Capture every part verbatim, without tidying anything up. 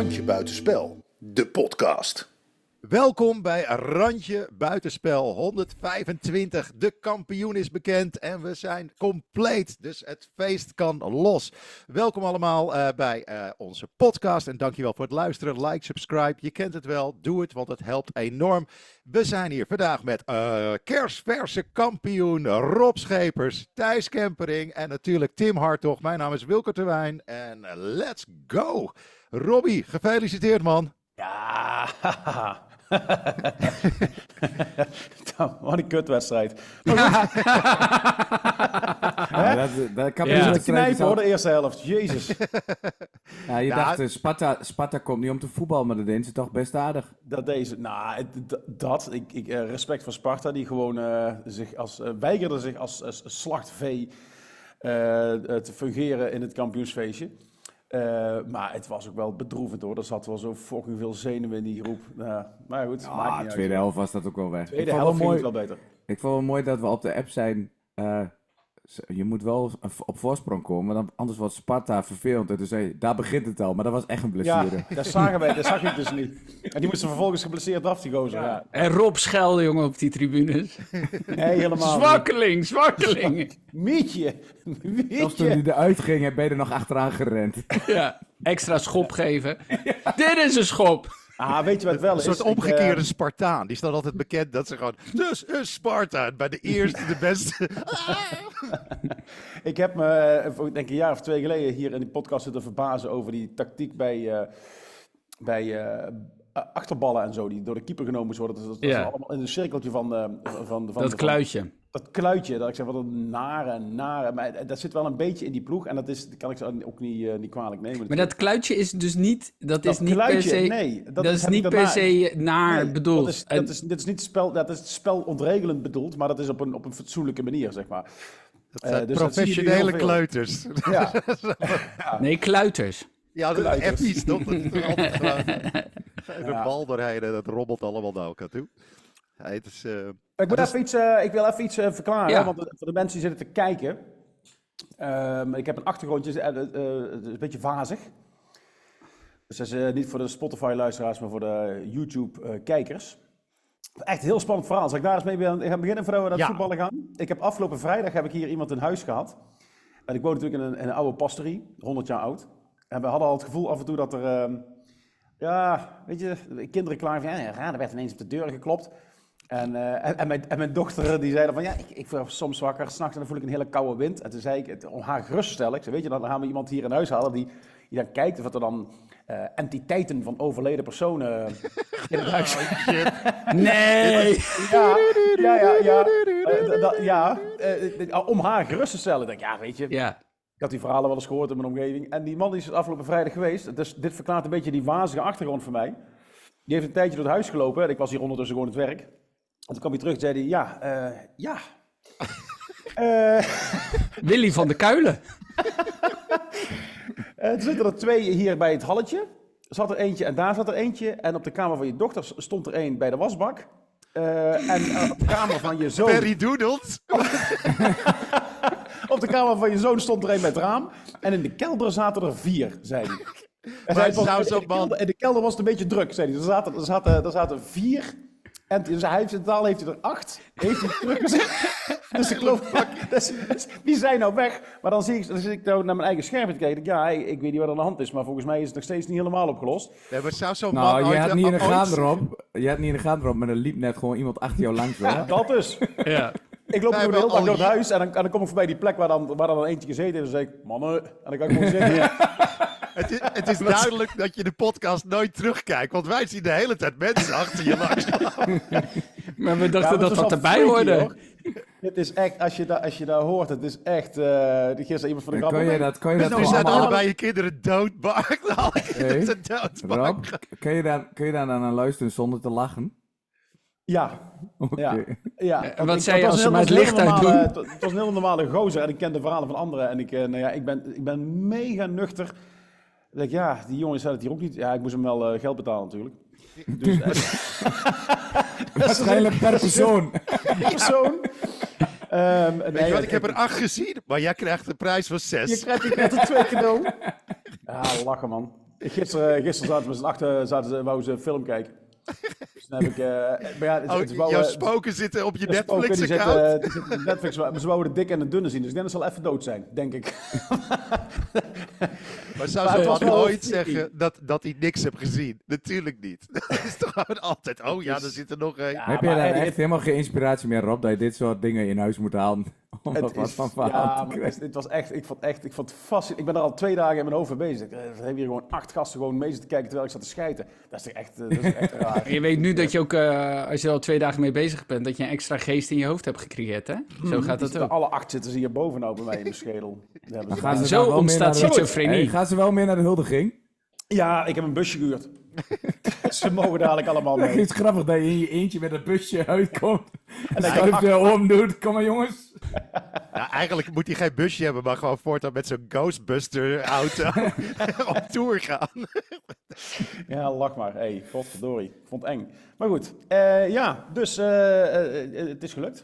Randje Buitenspel, de podcast. Welkom bij Randje Buitenspel honderdvijfentwintig. De kampioen is bekend en we zijn compleet, dus het feest kan los. Welkom allemaal uh, bij uh, onze podcast en dankjewel voor het luisteren. Like, subscribe, je kent het wel, doe het, want het helpt enorm. We zijn hier vandaag met uh, kerstverse kampioen Rob Schepers, Thijs Kempering en natuurlijk Tim Hartog. Mijn naam is Wilco Terwijn en uh, let's go! Robbie, gefeliciteerd man. Ja, wat een kutwedstrijd. Ja, dat, dat kan Ja, ja. de knijp hoor, de eerste helft. Jezus. Ja, je Ja. dacht, uh, Sparta, Sparta komt niet om te voetballen, maar dat deden ze toch best aardig. Dat deze, nou, het- d- dat, ik, ik, eh, respect voor Sparta, die gewoon eh, zich als, eh, weigerde zich als, als slachtvee eh, eh, te fungeren in het kampioensfeestje. Eh, maar het was ook wel bedroevend hoor, er zat wel zo fucking veel zenuwen in die groep. Uh, maar goed, maakt Ah, niet de tweede uit. helft was dat ook wel weg. Tweede ik vond helft wel ging mooi, het wel beter. ik vond wel mooi dat we op de app zijn, uh, je moet wel op voorsprong komen, want anders wordt Sparta vervelend. En toen zei je, daar begint het al, maar dat was echt een Ja, blessure. dat zagen wij, dat zag ik dus niet. En die moesten vervolgens geblesseerd af, die gozer. Ja. En Rob schelde, jongen, op die tribunes. Nee, helemaal niet. Zwakkeling, zwakkeling. Mietje, Zelfs toen Mietje. hij eruit ging, ben je er nog achteraan gerend. Ja, extra schop geven. Dit is een schop. Ah, weet je wat het wel Een is? soort Ik, omgekeerde eh, Spartaan. Die staat altijd bekend dat ze gewoon... Dus een Spartaan. Bij de eerste, de beste. ik heb me, eh, voor, ik denk een jaar of twee geleden, hier in die podcast zitten verbazen over die tactiek bij, eh, bij eh, achterballen en zo, die door de keeper genomen moest worden. Dat, dat, dat Ja. is allemaal in een cirkeltje van, eh, van, van, Dat van- kluitje. dat kluitje, dat ik zeg, wat een nare, nare. Maar dat zit wel een beetje in die ploeg en dat is, dat kan ik ze ook niet, uh, niet kwalijk nemen. Maar dat kluitje is dus niet, dat Dat is niet kluitje, per se, nee, dat dat, is- is heb niet ik per daarna- se naar Nee, bedoeld. Dat is, En- dat is, dat is niet spel, dat is spelontregelend bedoeld, maar dat is op een, op een fatsoenlijke manier, zeg maar. Dat Eh, zijn dus dat zie je nu professionele heel veel. kleuters. Ja, Nee, Ah. kluiters. Ja, de Kleuters. effies toch? Dat is altijd gewoon- De Ja. bal doorheen en dat robbelt allemaal naar elkaar toe. Ja, het is... eh, ik, moet dat even iets, eh, ik wil even iets eh, verklaren, Ja. want voor de mensen die zitten te kijken. ehm, ik heb een achtergrondje, eh, eh, het is een beetje vazig. Dus dat is eh, niet voor de Spotify-luisteraars, maar voor de YouTube-kijkers. Echt een heel spannend verhaal. Zal ik daar eens mee be- gaan beginnen voordat we naar het Ja. voetballen gaan? Ik heb afgelopen vrijdag heb ik hier iemand in huis gehad. En ik woon natuurlijk in een, in een oude pastorie, honderd jaar oud. En we hadden al het gevoel af en toe dat er, ehm, ja, weet je, kinderen klaar van, ja, raar, er werd ineens op de deur geklopt. En, eh, en, en, mijn, en mijn dochter die zei dan van, ja, ik, ik word soms wakker, s'nachts en dan voel ik een hele koude wind. En toen zei ik, het- om haar gerust te stellen, ik zei, weet je, dan gaan we iemand hier in huis halen die, die dan kijkt of er dan eh, entiteiten van overleden personen in het huis zijn. Nee. Ja, ja, ja, ja. Eh, da- da- ja eh, eh, om haar gerust te stellen. Ik denk, ja, weet je, Ja. ik had die verhalen wel eens gehoord in mijn omgeving. En die man die is afgelopen vrijdag geweest. Dus dit verklaart een beetje die wazige achtergrond voor mij. Die heeft een tijdje door het huis gelopen. En ik was hier ondertussen gewoon aan het werk. En toen kwam hij terug en zei hij, ja, eh, ja. Eh, Willy van de Kuilen. eh, er zitten er twee hier bij het halletje. Er zat er eentje en daar zat er eentje. En op de kamer van je dochter stond er één bij de wasbak. Eh, en eh, op de kamer van je zoon... Perry Doodles. Op de kamer van je zoon stond er een bij het raam. En in de kelder zaten er vier, zei hij. En zei, het was- zou in, zo'n de man- kelder, in de kelder was het een beetje druk, zei hij. Er zaten, er zaten, er zaten vier. En dus hij heeft in totaal heeft hij er acht. Heeft hij teruggezet. Dus ik geloof, dus, dus, die zijn nou weg. Maar dan zie ik, dan zit ik nou naar mijn eigen scherm te kijken. Ik denk, ja, ik, ik weet niet wat er aan de hand is. Maar volgens mij is het nog steeds niet helemaal opgelost. Ja, maar zou zo'n man Nou, je ooit- had niet in de ooit- gaten erop, je had niet in de gaten erop, maar er liep net gewoon iemand achter jou langs, hoor. Dat dus. Ja. Ik loop Wij gewoon de hele hebben dag al door het hier- huis. En dan, en dan kom ik voorbij die plek waar dan, waar dan een eentje gezeten heeft. En dan zeg ik, mannen. En dan kan ik gewoon zitten. Het is, het is duidelijk dat je de podcast nooit terugkijkt. Want wij zien de hele tijd mensen achter je langs. Maar we Ja, dachten maar dat het is dat wel erbij freaky, hoorde. hoor. Het is echt, als je, da, als je daar hoort, het is echt... Uh, gisteren iemand van de Dan grap... kan je dat, kan je Dus dat nu gewoon zijn allemaal... allebei je kinderen doodbang. Alle kinderen zijn doodbang. Rob, kun je, daar, kun je daar naar luisteren zonder te lachen? Ja, Oké. ja, ja. En Want wat ik- zei je het als was ze een maar heel- het licht was een hele uitdoen? normale- Het was een heel normale gozer en ik ken de verhalen van anderen. En ik, uh, nou ja, ik, ben, ik ben mega nuchter. Ik denk, ja, die jongen zei het hier ook niet. Ja, ik moest hem wel uh, geld betalen natuurlijk. Dus, uh, Waarschijnlijk per persoon. persoon. Um, Weet nee, je wat, ik heb er acht gezien, maar jij krijgt de prijs van Je zes. krijgt, je krijgt er twee cadeau. Ja, lachen man. Gisteren, gisteren zaten we met z'n achter, zaten ze, wou ze een film kijken. Dus dan heb ik... Uh, maar ja, het, Oh, het wou, jouw uh, spoken zitten op je de spoken, die Netflix-account. zitten, die zitten op Netflix, maar ze wouden de dik en de dunne zien. Dus ik denk dat ze al even dood zijn, denk ik. Maar zou Maar ze het was dan wel ooit freaky. zeggen dat, dat hij niks heeft gezien? Natuurlijk niet. Dat is toch gewoon altijd, oh ja, er zit er nog een. Ja, Heb je maar daar het- echt helemaal geen inspiratie meer, Rob, dat je dit soort dingen in huis moet halen? Om Het dat wat is- van verhaal ja, te maar krijgen? het, is- het was echt, ik vond echt, ik vond het fascinerend. Ik ben er al twee dagen in mijn hoofd mee bezig. Er hebben hier gewoon acht gasten gewoon mee zitten kijken terwijl ik zat te schijten. Dat is toch echt, eh, dat is echt raar. En je weet nu dat je ook, uh, als je er al twee dagen mee bezig bent, dat je een extra geest in je hoofd hebt gecreëerd, hè? Zo gaat Die dat zitten- ook. Alle acht zitten ze hier boven nou bij mij in de schedel. Die hebben ze- Gaan ze Zo dan wel ontstaat meer naar de- schizofrenie. Hey, gaan ze wel meer naar de huldiging? Ja, ik heb een busje gehuurd. Ze mogen dadelijk allemaal Het mee. is grappig dat je in je eentje met een busje uitkomt. En dan dan kan je je om doet. Kom maar jongens. Nou, eigenlijk moet hij geen busje hebben, maar gewoon voortaan met zo'n Ghostbuster-auto op tour gaan. Ja, lach maar. Hé, hey, godverdorie. Ik vond het eng. Maar goed, eh, ja, dus eh, eh, het is gelukt.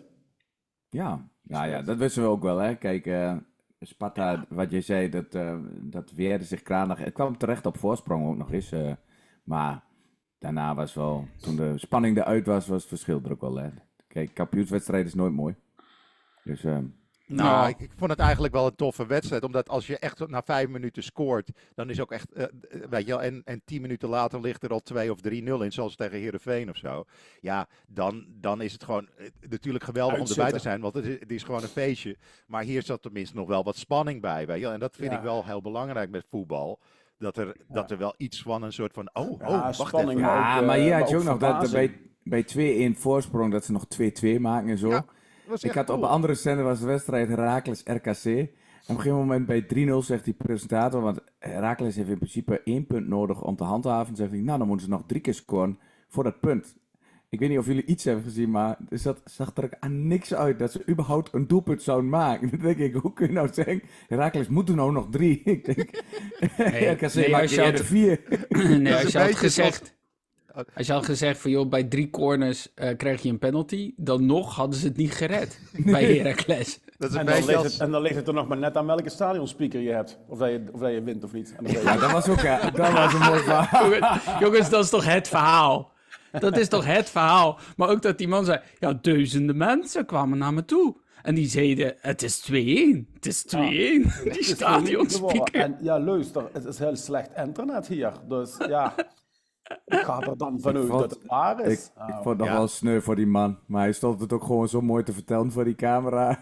Ja, nou ja, dat wisten we ook wel, hè. Kijk, eh, Sparta, wat je zei, dat, eh, dat weerde zich kranig. Het kwam terecht op voorsprong ook nog eens. eh, maar daarna was wel, toen de spanning eruit was, was het verschil er ook wel, hè. Kijk, kampioenswedstrijd is nooit mooi. Dus, eh, Nou, Nou. ik, ik vond het eigenlijk wel een toffe wedstrijd. Omdat als je echt na vijf minuten scoort, dan is ook echt, eh, weet je wel, en, en tien minuten later ligt er al twee of drie nul in, zoals tegen Heerenveen of zo. Ja, dan, dan is het gewoon eh, natuurlijk geweldig om erbij te Uitzitten. zijn, want het is, het is gewoon een feestje. Maar hier zat tenminste nog wel wat spanning bij, weet je wel. En dat vind Ja. ik wel heel belangrijk met voetbal. Dat er, dat er wel iets van een soort van, oh, Ja, oh, wacht spanning, even. maar ja, ook, maar eh, hier maar had je ook nog dat er verbazing. bij, bij twee-één voorsprong, dat ze nog twee-twee maken en zo. Ja, Dat was Ik echt had op cool. een andere zender was de wedstrijd Heracles R K C. En op een gegeven moment bij drie nul zegt die presentator, want Heracles heeft in principe één punt nodig om te handhaven. Zegt hij, nou dan moeten ze nog drie keer scoren voor dat punt. Ik weet niet of jullie iets hebben gezien, maar er zat, zag er ook aan niks uit dat ze überhaupt een doelpunt zouden maken. Dan denk ik, hoe kun je nou zeggen, Heracles moet er nou nog drie. Ik denk, Nee, R K C nee, maakt als je je had- eerder vier. Nee, is als je een had beetje gezegd... Als je had gezegd van, joh, bij drie corners eh, krijg je een penalty, dan nog hadden ze het niet gered bij Heracles. Dat is een En dan, beetje ligt als... het, en dan ligt het er nog maar net aan welke stadionspeaker je hebt. Of dat je, of dat je wint of niet. En dan weet je- Ja, dat was ook ja, dat was een mooi verhaal. Jongens, jongens, dat is toch het verhaal? Dat is toch het verhaal? Maar ook dat die man zei, ja, duizenden mensen kwamen naar me toe. En die zeiden, het is twee-één. Het is twee-één. Die Het is stadionspeaker. En ja, luister, het is heel slecht internet hier. Dus ja, ik ga er dan vanuit vond- dat het waar Ik, is. ik Nou, vond het nog Ja. wel sneu voor die man. Maar hij stond het ook gewoon zo mooi te vertellen voor die camera.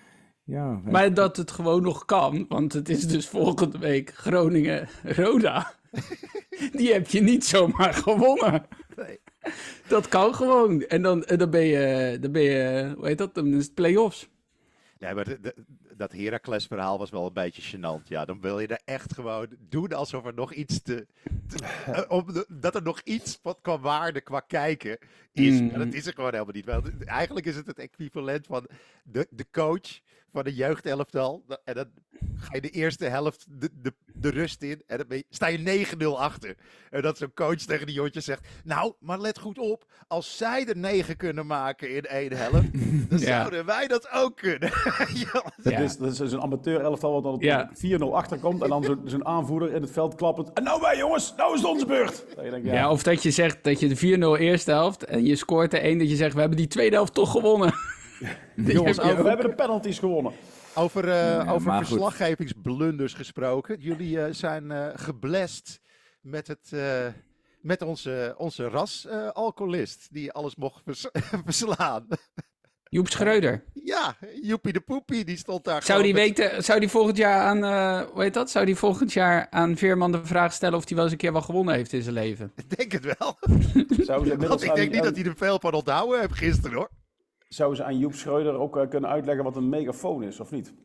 ja, Maar dat het gewoon nog kan, want het is dus volgende week Groningen-Roda. Die heb je niet zomaar gewonnen. Nee. Dat kan gewoon. En dan, en dan ben je, dan ben je, hoe heet dat, dan is het play-offs. Nee, maar de- de- dat Heracles-verhaal was wel een beetje gênant. Ja, dan wil je er echt gewoon doen alsof er nog iets te... te- eh, om de- dat er nog iets wat qua waarde, qua kijken is. Mm. Maar dat is er gewoon helemaal niet. Wel, d- eigenlijk is het het equivalent van de, de coach van een jeugdelftal. Da- En dan ga je de eerste helft de, de, de rust in. En dan ben je, sta je negen nul achter. En dat zo'n coach tegen die jongetjes zegt... Nou, maar let goed op. Als zij er negen kunnen maken in één helft... dan Ja. zouden wij dat ook kunnen. Ja, dat, Ja. is, dat is een amateur elftal wat dan op Ja. vier nul achterkomt. En dan zo- zo'n aanvoerder in het veld klappend. En nou wij jongens, nou is het onze beurt. Dat je denkt, ja, Ja, of dat je zegt dat je de vier nul eerste helft en je scoort er één dat je zegt, we hebben die tweede helft toch gewonnen. Die jongens, heb je we ook. hebben de penalties gewonnen. Over, eh, Ja, over maar goed. verslaggevingsblunders gesproken. Jullie eh, zijn eh geblest met, het, eh, met onze, onze ras-alcoholist. die alles mocht vers- verslaan. Joep Schreuder. Ja, Joepie de Poepie, die stond daar Zou die, gewoon met- weten, zou die volgend jaar aan, eh, hoe heet dat? Zou die volgend jaar aan Veerman de vraag stellen of hij wel eens een keer wat gewonnen heeft in zijn leven? Ik denk het wel. Zouden ze, inmiddels Want ik aan- denk niet aan- dat hij er veel van onthouden heeft gisteren, hoor. zouden ze aan Joep Schreuder ook eh, kunnen uitleggen wat een megafoon is, of niet?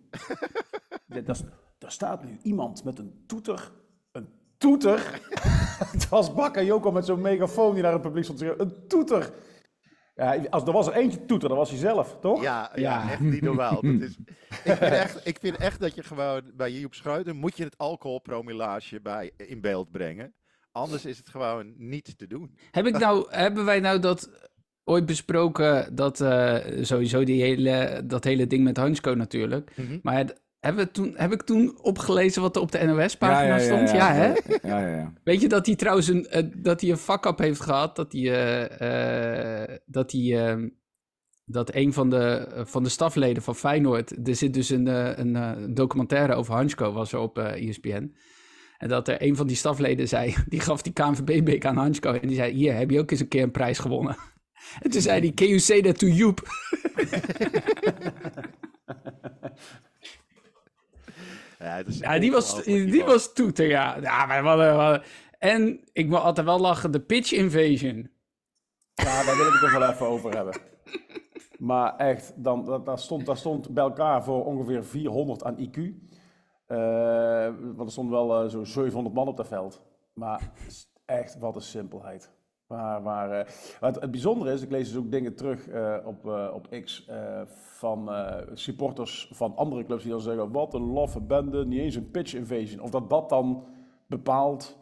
Ja, dat is- daar staat nu iemand met een toeter. Een toeter? Het was Bakker Joko met zo'n megafoon die naar het publiek stond te zeggen. Een toeter! Ja, als er was er eentje toeter, dan was hij zelf, toch? Ja, ja, Ja. echt niet normaal. Dat is, ik, vind echt, ik vind echt dat je gewoon bij Joep Schreuder moet je het alcoholpromillage bij in beeld brengen. Anders is het gewoon niet te doen. Heb ik nou, hebben wij nou dat ooit besproken, dat eh, sowieso die hele, dat hele ding met Hansko natuurlijk. Mhm. Maar het- hebben we toen, heb ik toen opgelezen wat er op de N O S-pagina ja, ja, stond? Ja, ja, hè? ja, ja, ja, ja. Weet je dat hij trouwens een, uh, dat hij een fuck-up heeft gehad? Dat hij, uh, uh, dat hij, uh, dat een van de, uh, van de stafleden van Feyenoord, er zit dus een, uh, een uh, documentaire over Hansko, was er op uh, E S P N. En dat er een van die stafleden zei, die gaf die K N V B-beker aan Hansko en die zei, hier, heb je ook eens een keer een prijs gewonnen? En toen zei hij, can you say that to Joep? Ja, dat is Ja, die was, ongelooflijk, die Ivan. was toeter, ja. Ja, maar we hadden, we hadden- En ik moet altijd wel lachen, de pitch invasion. Ja, daar wil ik het nog wel even over hebben. Maar echt, dan, dat, dat, stond, dat stond bij elkaar voor ongeveer vierhonderd aan I Q. Uh, want er stond wel uh, zo'n zevenhonderd man op dat veld. Maar echt, wat een simpelheid. Maar, maar, uh, wat het bijzondere is, ik lees dus ook dingen terug uh, op, uh, op X uh, van uh, supporters van andere clubs die dan zeggen, wat een laffe bende, niet eens een pitch invasion. Of dat dat dan bepaalt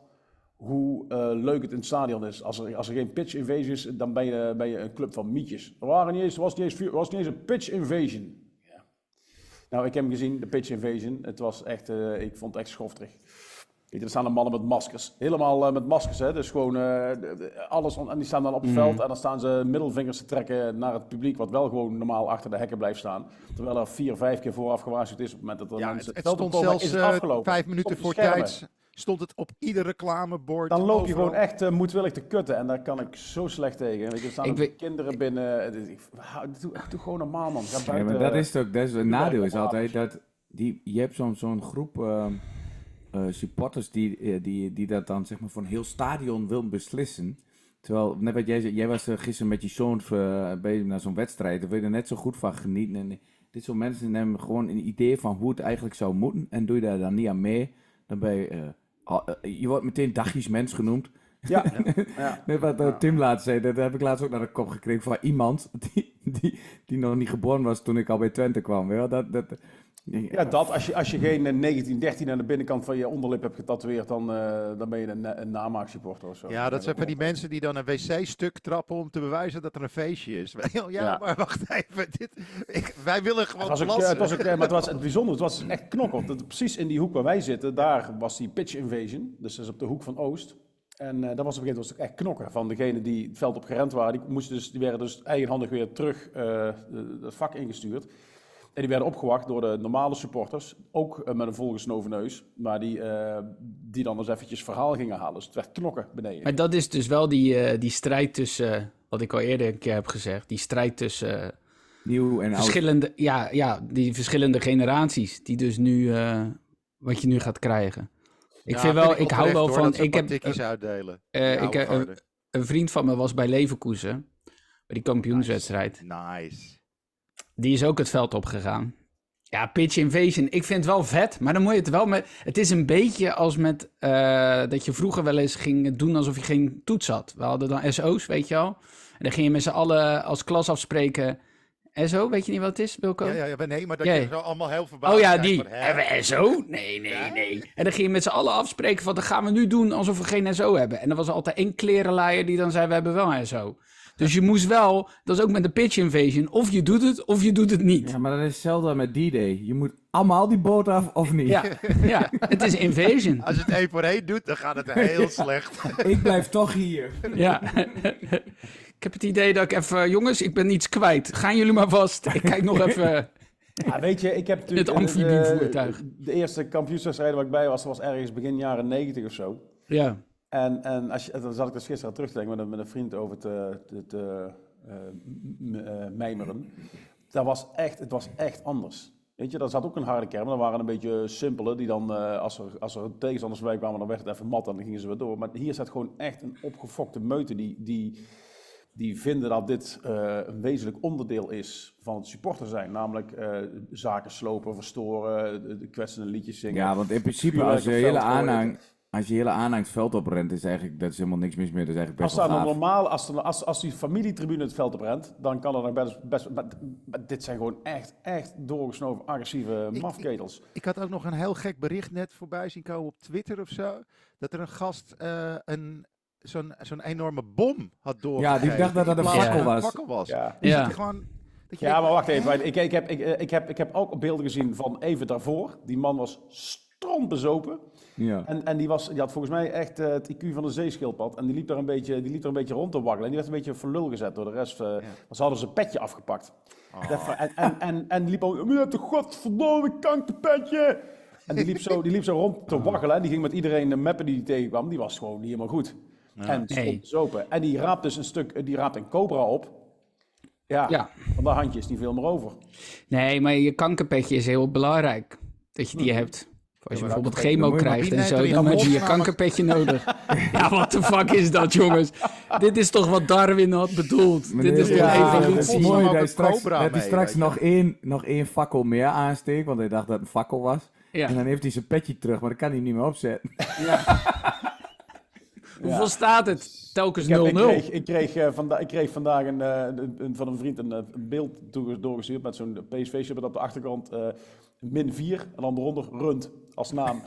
hoe uh, leuk het in het stadion is. Als er, als er geen pitch invasion is, dan ben je, ben je een club van mietjes. Er waren niet eens, was, niet eens, was niet eens een pitch invasion. Ja. Nou, ik heb hem gezien, de pitch invasion. Het was echt, uh, ik vond het echt schofterig. Weet je, er staan de mannen met maskers. Helemaal uh, met maskers, hè. Dus gewoon uh, alles. En die staan dan op het mm. veld en dan staan ze middelvingers te trekken naar het publiek, wat wel gewoon normaal achter de hekken blijft staan. Terwijl er vier, vijf keer vooraf gewaarschuwd is op het moment dat er Ja, mensen... het, het stond zelfs uh, vijf minuten voor tijd. Stond het op ieder reclamebord. Dan loop je overal. gewoon echt uh, moedwillig te kutten. En daar kan ik zo slecht tegen. Weet je, er staan Ik weet... kinderen binnen. Ik, doe, doe gewoon normaal, man. Ga buiten, ja, maar dat is ook, dat is, het nadeel is altijd dat die, je hebt zo'n zo'n groep uh, uh, supporters die, uh, die, die dat dan zeg maar voor een heel stadion wil beslissen. Terwijl, net wat jij zei, jij was uh, gisteren met je zoon uh, bij naar zo'n wedstrijd. Daar wil je er net zo goed van genieten. En dit soort mensen nemen gewoon een idee van hoe het eigenlijk zou moeten. En doe je daar dan niet aan mee, dan ben je... Uh, je wordt meteen dagjes mens genoemd. Ja. ja. Net wat uh, Tim laatst zei, dat heb ik laatst ook naar de kop gekregen van iemand die, die, die nog niet geboren was toen ik al bij Twente kwam. Ja, dat, dat, ja, dat als je, als je geen negentien dertien aan de binnenkant van je onderlip hebt getatoeëerd, dan, uh, dan ben je een, een namaaksupporter of zo. Ja, dat zijn van die mensen die dan een wc-stuk trappen om te bewijzen dat er een feestje is. Ja, ja. maar wacht even. Dit, ik, wij willen gewoon het was ook, het was ook, maar het was het bijzondere, het was echt knokkel. Dat, precies in die hoek waar wij zitten, daar was die pitch invasion. Dus dat is op de hoek van Oost. En uh, dat was op een gegeven moment echt knokken van degenen die het veld op gerend waren. Die, moesten dus, die werden dus eigenhandig weer terug uh, het vak ingestuurd. En die werden opgewacht door de normale supporters, ook uh, met een volgesnoven neus. Maar die, uh, die dan eens eventjes verhaal gingen halen. Dus het werd knokken beneden. Maar dat is dus wel die, uh, die strijd tussen, uh, wat ik al eerder een keer heb gezegd, die strijd tussen... Uh, Nieuw en verschillende, oud. Ja, ja, die verschillende generaties, die dus nu, uh, wat je nu gaat krijgen. Ik ja, vind wel, vind ik ik hou wel hoor, van, dat ze ik heb tikkies uitdelen. Uh, ik, uh, een, een vriend van me was bij Leverkusen, bij die kampioenswedstrijd. Nice. nice. Die is ook het veld opgegaan. Ja, pitch invasion, ik vind het wel vet, maar dan moet je het wel met... Het is een beetje als met, uh, dat je vroeger wel eens ging doen alsof je geen toets had. We hadden dan S O's, weet je wel. En dan ging je met z'n allen als klas afspreken... S O, weet je niet wat het is, Wilco? Ja, ja, ja, nee, maar dat ja. je zo allemaal heel verbaasd Oh ja, kijkt, die. van, Hebben we S O? Nee, nee, ja? nee. En dan ging je met z'n allen afspreken van, dat gaan we nu doen alsof we geen S O hebben. En er was altijd één klerenlaaier die dan zei, we hebben wel een S O. Dus je moest wel, dat is ook met de pitch invasion, of je doet het, of je doet het niet. Ja, maar dat is hetzelfde met D-Day. Je moet allemaal die boot af, of niet? Ja, ja, het is invasion. Als je het één voor één doet, dan gaat het heel slecht. Ik blijf toch hier. Ja. Ik heb het idee dat ik even... Jongens, ik ben iets kwijt. Gaan jullie maar vast. Ik kijk nog even... Ja, weet je, ik heb natuurlijk... Het amfibievoertuig. De, de eerste kampioenswedstrijd waar ik bij was, was ergens begin jaren negentig of zo. Ja. En, en als je, dan zat ik dus gisteren terug te denken met een, met een vriend over te, te, te uh, m, uh, mijmeren. Dat was echt, het was echt anders. Weet je, daar zat ook een harde kern, maar dat waren een beetje simpele, die dan, uh, als, er, als er tegenstanders bij kwamen, dan werd het even mat en dan gingen ze weer door. Maar hier zat gewoon echt een opgefokte meute die... die Die vinden dat dit uh, een wezenlijk onderdeel is van het supporter zijn. Namelijk uh, zaken slopen, verstoren, de, de kwetsende liedjes zingen. Ja, want in principe als je hele aanhang, als je hele aanhang het veld oprent, is eigenlijk, dat is helemaal niks mis meer. Dat is eigenlijk best als wel gaaf. normaal, als, er, als, als die familietribune het veld oprent, dan kan er nog best... best maar, maar dit zijn gewoon echt, echt doorgesnoven, agressieve Ik- mafketels. Ik, ik had ook nog een heel gek bericht net voorbij zien komen op Twitter of zo. Dat er een gast uh, een... Zo'n, zo'n enorme bom had doorgegeven. Ja, die dacht dat dat in een plaats van fakkel een was. fakkel was. Ja. Die Ja. zit gewoon, Dat je Ja, denkt, maar wacht even. Ik, ik, heb, ik, ik, heb, ik heb ook beelden gezien van even daarvoor. Die man was strontbezopen. Ja. En, en die, was, die had volgens mij echt uh, het I Q van een zeeschildpad. En die liep daar een beetje, die liep daar een beetje rond te waggelen. En die werd een beetje voor lul gezet door de rest. Uh, ja. Ze hadden zijn petje afgepakt. Oh. En, en, en, en die liep al, met de godverdomme kankerpetje. En die liep, zo, die liep zo rond te waggelen. En die ging met iedereen de meppen die hij tegenkwam. Die was gewoon niet helemaal goed. Ja. En strontbezopen. En die raapt dus een stuk, die raapt een cobra op. Ja, ja. Van dat handje is niet veel meer over. Nee, maar je kankerpetje is heel belangrijk. Dat je die hm. hebt. Als je ja, bijvoorbeeld chemo krijgt en zo, dan heb je je kankerpetje nodig. Ja, wat de fuck is dat, jongens? Dit is toch wat Darwin had bedoeld? Maar dit is ja, toch evolutie? Het is mooi dat hij straks, dat hij straks nog, één, nog één fakkel meer aansteekt, want hij dacht dat het een fakkel was. Ja. En dan heeft hij zijn petje terug, maar dan kan hij niet meer opzetten. Ja. Hoeveel staat het? Telkens ik heb, nul nul. Ik kreeg, ik kreeg, uh, vanda- ik kreeg vandaag een, uh, een, een, van een vriend een, een beeld doorgestuurd met zo'n P S V-shirt met op de achterkant uh, min vier en dan eronder rund als naam.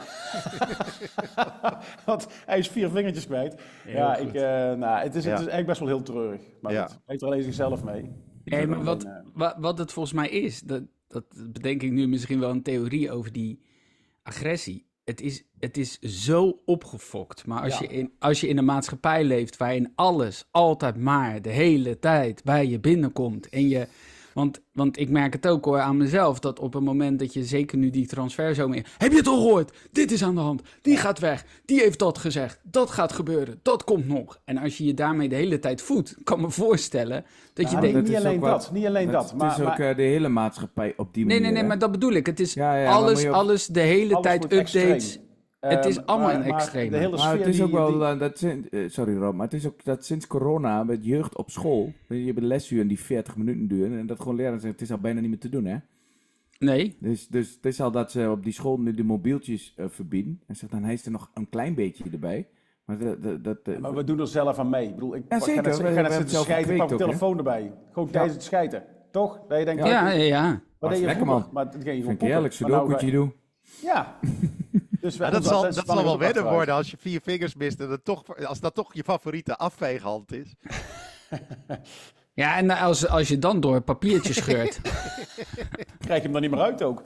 Want hij is vier vingertjes kwijt. Heel ja, ik, uh, nou, het, is, ja. het is eigenlijk best wel heel treurig. Maar ja. Hij heeft er alleen zichzelf mee. Nee, maar wat, wat, wat het volgens mij is, dat, dat bedenk ik nu misschien wel een theorie over die agressie. Het is, het is zo opgefokt. Maar als, ja. je in, als je in een maatschappij leeft waarin alles altijd maar de hele tijd bij je binnenkomt. En je, want, want ik merk het ook hoor aan mezelf. Dat op het moment dat je zeker nu die transfer zo meer. Heb je het al gehoord? Dit is aan de hand. Die gaat weg. Die heeft dat gezegd. Dat gaat gebeuren. Dat komt nog. En als je je daarmee de hele tijd voedt. Kan me voorstellen dat ja, je denkt. Niet alleen dat. Niet alleen dat. Het maar, is ook maar, de hele maatschappij op die nee, manier. Nee, nee, nee. Maar dat bedoel ik. Het is ja, ja, alles, ook, alles de hele alles tijd updates. Het is uh, allemaal maar, een extreem. Maar het is die, ook wel, die... dat, uh, sorry Rob, maar het is ook dat sinds corona met jeugd op school, je hebt een lesuur die veertig minuten duren en dat gewoon leren zeggen, het is al bijna niet meer te doen, hè? Nee. Dus, dus het is al dat ze op die school nu de mobieltjes uh, verbieden. En zegt dan, hij is er nog een klein beetje erbij. Maar, de, de, de, de, ja, maar we doen er zelf aan mee. Ik bedoel, ik ja, ga net, ik ga net zitten schijten, ik pak mijn telefoon he? erbij. Gewoon tijdens ja. het schijten. Toch? Dat je denkt, ja, ja, ja. ja. Wat deed je lekker man. Maar dat ging je vind ik eerlijk, zo doe ik wat je doet. Ja. Dus ja, dat zal, dat zal wel wedden worden als je vier vingers mist en dat toch, als dat toch je favoriete afveeghand is. Ja, en als, als je dan door papiertjes scheurt. Krijg je hem dan niet meer uit ook.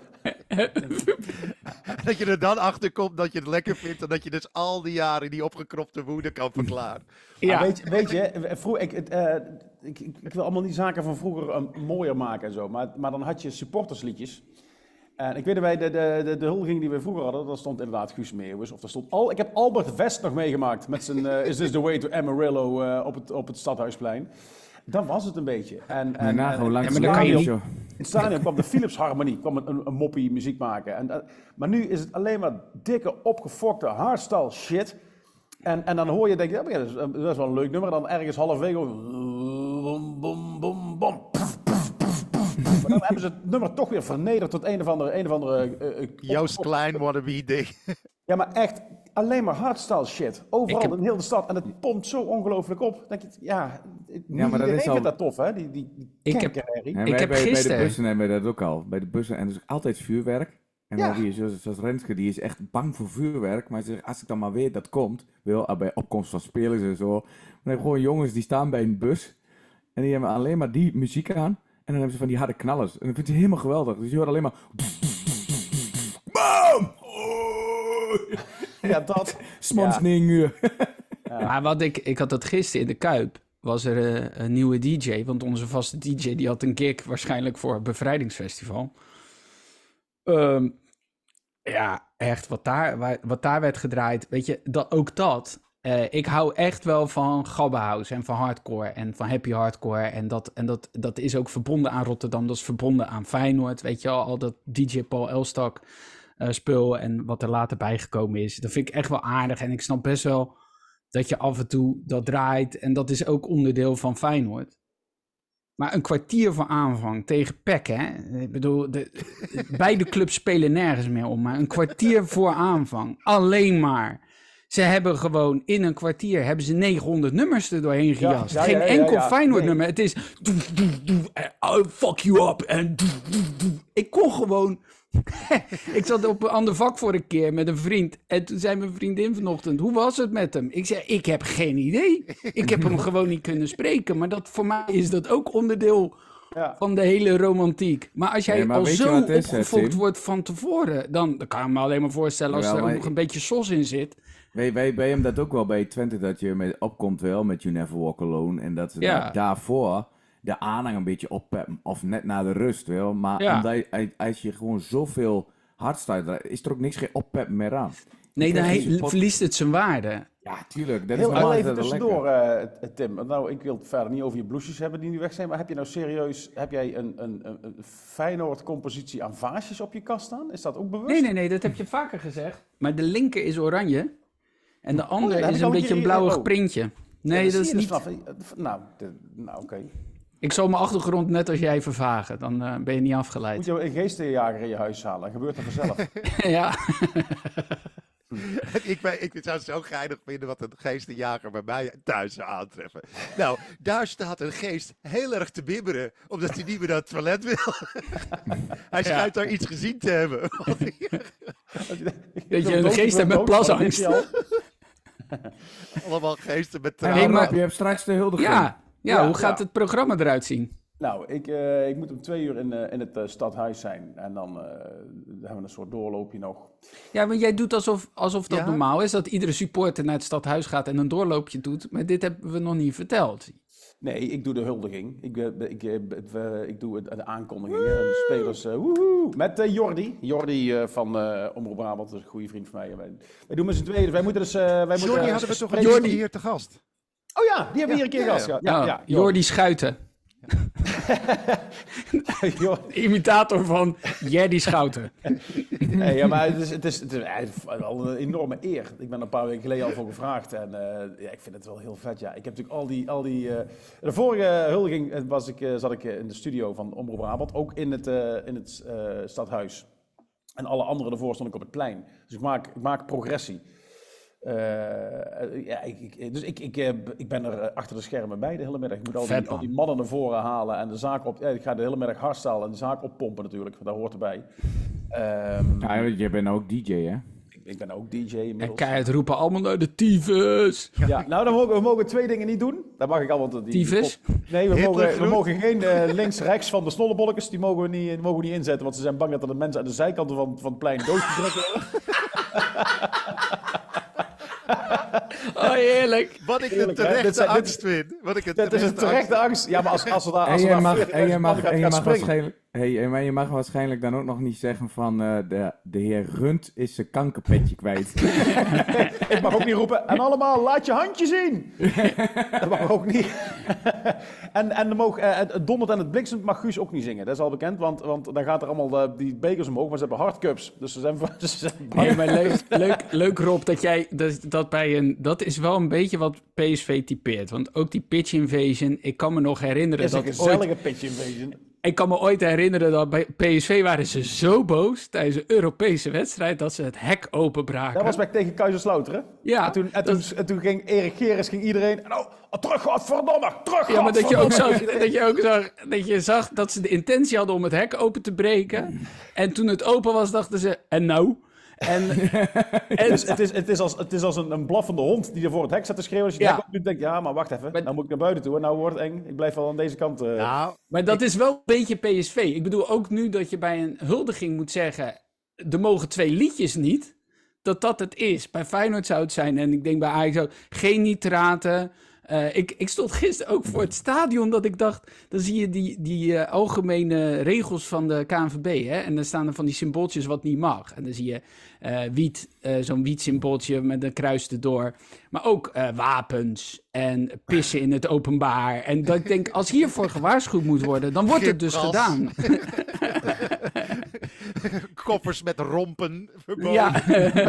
Dat je er dan achter komt dat je het lekker vindt en dat je dus al die jaren die opgekropte woede kan verklaren. Ja. Weet, weet je, vroeg, ik, het, uh, ik, ik, ik wil allemaal die zaken van vroeger uh, mooier maken en zo, maar, maar dan had je supportersliedjes. En ik weet dat bij de, de, de, de huldiging die we vroeger hadden, daar stond inderdaad Guus Meeuwis. Of daar stond al, ik heb Albert West nog meegemaakt met zijn uh, Is This The Way To Amarillo uh, op, het, op het Stadhuisplein. Dat was het een beetje. En, en, nou, en, hoe lang en, en, kan je niet... in het stadion kwam de Philips Harmonie, kwam een, een, een moppie muziek maken. En, uh, maar nu is het alleen maar dikke, opgefokte hardstyle shit. En, en dan hoor je, denk je, ja, dat, is, dat is wel een leuk nummer. En dan ergens halverwege, bom, bom, bom, bom. Maar dan hebben ze het nummer toch weer vernederd tot een of andere... Een of andere uh, uh, Joost Klein wannabe ding. Ja, maar echt alleen maar hardstyle shit. Overal heb... in heel de stad. En het pompt zo ongelooflijk op. Denk je, ja, ja maar dat is al... vindt dat tof, hè? Die, die, die ik heb, ja, ik heb bij, gisteren... bij de bussen hebben we dat ook al. Bij de bussen, en dus altijd vuurwerk. En ja. die, zoals, zoals Renske, die is echt bang voor vuurwerk. Maar zegt, als ik dan maar weet dat komt, wel bij opkomst van spelers en zo. Dan heb je gewoon jongens die staan bij een bus. En die hebben alleen maar die muziek aan. En dan hebben ze van die harde knallers. En dat vindt ze helemaal geweldig. Dus je hoort alleen maar... Bam! Ja, dat. Smans negen uur. Ja. Maar wat ik... Ik had dat gisteren in de Kuip. Was er uh, een nieuwe D J. Want onze vaste D J die had een gig waarschijnlijk voor het Bevrijdingsfestival. Um, ja, echt. Wat daar, wat daar werd gedraaid. Weet je, dat, ook dat... Uh, ik hou echt wel van Gabbehouse en van hardcore en van happy hardcore. En, dat, en dat, dat is ook verbonden aan Rotterdam, dat is verbonden aan Feyenoord. Weet je al, al dat D J Paul Elstak uh, spul en wat er later bijgekomen is. Dat vind ik echt wel aardig en ik snap best wel dat je af en toe dat draait. En dat is ook onderdeel van Feyenoord. Maar een kwartier voor aanvang tegen P E C, hè. Ik bedoel, de, beide clubs spelen nergens meer om. Maar een kwartier voor aanvang, alleen maar... Ze hebben gewoon in een kwartier hebben ze negenhonderd nummers er doorheen gejast. Ja, ja, Geen ja, ja, enkel ja, ja. Feyenoord nee. nummer. Het is doef, doef, doef, I'll fuck you up en doef, doef, doef. Ik kon gewoon... Ik zat op een ander vak voor een keer met een vriend. En toen zei mijn vriendin vanochtend, hoe was het met hem? Ik zei, ik heb geen idee. Ik heb hem gewoon niet kunnen spreken. Maar dat, voor mij is dat ook onderdeel Ja. van de hele romantiek. Maar als jij Nee, maar al weet je zo wat het is, opgefokt Tim? wordt van tevoren, dan, dan kan ik me alleen maar voorstellen als Jawel, er ook maar nog een ik- beetje sos in zit. Wij, wij, wij hebben dat ook wel bij Twente, dat je met, opkomt wel met You Never Walk Alone. En dat ze Ja. daar- daarvoor de aanhang een beetje oppeppen. Of net na de rust wel. Maar Ja. omdat je- als je gewoon zoveel hardstyle, is er ook niks geen oppeppen meer aan. Nee, dan krijg he- je pot- verliest het zijn waarde. Ja, tuurlijk. Dat Heel, is heel normaal even is dat wel tussendoor, lekker. eh, Tim. Nou, ik wil het verder niet over je bloesjes hebben die nu weg zijn. Maar heb je nou serieus, heb jij een, een, een, een Feyenoord-compositie aan vaasjes op je kast staan? Is dat ook bewust? Nee, nee, nee, dat heb je vaker gezegd. Maar de linker is oranje. En de dat andere heb is ik een al een beetje een keer- blauwig oh. printje. Ja, Nee, dat dat is zie je niet... dus vanaf- Nou, de- nou oké. Ik zal mijn achtergrond net als jij vervagen. Dan eh, ben je niet Moet afgeleid. je een geestenjager in je huis halen? Dat gebeurt er vanzelf. Ja. ik, ben, ik zou het zo geinig vinden wat een geestenjager bij mij thuis zou aantreffen. Nou, daar staat een geest heel erg te bibberen, omdat hij niet meer naar het toilet wil. Hij schijnt daar iets gezien te hebben. Dat je een geest hebt met plasangst. Allemaal geesten met En tranen. Nee, Rob, maar- je hebt straks de huldiging. Ja, ja, Ja, hoe gaat ja. het programma eruit zien? Nou, ik, eh, ik moet om twee uur in, eh, in het eh, stadhuis zijn. En dan eh, hebben we een soort doorloopje nog. Ja, want jij doet alsof, alsof dat Ja? normaal is, dat iedere supporter naar het stadhuis gaat en een doorloopje doet. Maar dit hebben we nog niet verteld. Nee, ik doe de huldiging. Ik, eh, ik, eh, het, eh, ik doe het- de aankondigingen. En de spelers. eh, woehoe. Met eh, Jordi. Jordi eh, van eh Omroep Brabant. Dat is een goede vriend van mij. En Wij, wij doen met z'n tweeën. Dus wij moeten dus... eh, wij moeten, Jordi eh, hadden we toch een spreken- keer hier te gast. Oh ja, die hebben we hier een keer Ja, gehad. ja. Ja, ja, Nou, ja, Jordi Schuiten, Jordi. imitator van Jerdy Schouten. Nee, ja, maar het is, het, is, het is eigenlijk wel een enorme eer. Ik ben er een paar weken geleden al voor gevraagd. En eh, ja, ik vind het wel heel vet. Ja. Ik heb natuurlijk al die... Al die eh, de vorige huldiging eh, was ik, eh, zat ik eh, in de studio van Omroep Brabant. Ook in het, eh, in het eh, stadhuis. En alle anderen ervoor stond ik op het plein. Dus ik maak, ik maak progressie. Eh, ja, ik, ik, dus ik, ik, eh, ik ben er eh, achter de schermen bij de hele middag. Ik moet al Vet, die, al man. die mannen naar voren halen en de zaak op... Ja, ik ga de hele middag hardstyle en de zaak oppompen natuurlijk. Want dat hoort erbij. Ehm, Ja, je bent ook D J, hè? ik, ik ben ook D J En inmiddels. keihard roepen allemaal naar de tyfus. Ja, nou, dan mogen, we mogen twee dingen niet doen. Dat mag ik al, want die... die Tyfus? pop- nee, we Hitler mogen, we groet. mogen geen eh, links-rechts van de snollebolletjes. Die mogen we, niet, die mogen we niet inzetten, want ze zijn bang dat er de mensen aan de zijkanten van, van het plein doodgedrukt worden. Oh, heerlijk. Wat ik een Heerlijk, hè? Dit terechte zijn- dit- angst vind. Wat ik een Dat is een terechte terechte angst. Ja, maar als, als we daar... En Als we je daar mag, veertig en je man mag, gaat- en je gaat mag springen. waarschijnlijk, hey, maar je mag waarschijnlijk dan ook nog niet zeggen van eh, de, de heer Runt is zijn kankerpetje kwijt. Ik mag ook niet roepen, en allemaal, laat je handje zien. Dat mag ook niet. en en dan mag, eh, het dondert en het bliksemt mag Guus ook niet zingen. Dat is al bekend, want, want dan gaat er allemaal eh, die bekers omhoog, maar ze hebben hardcups. Dus ze zijn... Ze zijn Nee, maar leuk, leuk, leuk Rob, dat jij dat, dat bij een... Dat is wel een beetje wat P S V typeert. Want ook die pitch invasion, ik kan me nog herinneren Het is een dat ooit... gezellige pitch invasion. Ik kan me ooit herinneren dat bij P S V waren ze zo boos tijdens een Europese wedstrijd dat ze het hek openbraken. Dat was bij tegen Kaiserslautern, hè? Ja, En toen, en dat- toen, en toen ging Erik Gerrits, ging iedereen... Nou, terug, godverdomme, terug, Ja, maar dat je ook godverdomme. zag dat, je ook zag, dat je zag dat ze de intentie hadden om het hek open te breken. En toen het open was, dachten ze, en nou? En, en Dus het is, het is als, het is als een, een blaffende hond die er voor het hek staat te schreeuwen. Als je Ja. het hek opdoet, denk je, ja, maar wacht even. Maar- Nou moet ik naar buiten toe en nou wordt het eng. Ik blijf wel aan deze kant. eh. Nou, Maar dat is wel een beetje P S V. Ik bedoel ook nu dat je bij een huldiging moet zeggen, er mogen twee liedjes niet. Dat dat het is. Bij Feyenoord zou het zijn. En ik denk bij Ajax ook, geen nitraten. Eh, ik, ik stond gisteren ook voor het stadion dat ik dacht, dan zie je die, die eh, algemene regels van de K N V B. Hè? En dan staan er van die symbooltjes wat niet mag. En dan zie je eh, wiet, eh, zo'n wietsymbooltje met een kruis erdoor. Maar ook eh, wapens en pissen in het openbaar. En dat ik denk, als hiervoor gewaarschuwd moet worden, dan wordt het dus Gipgras. gedaan. koffers met rompen verboden. Ja.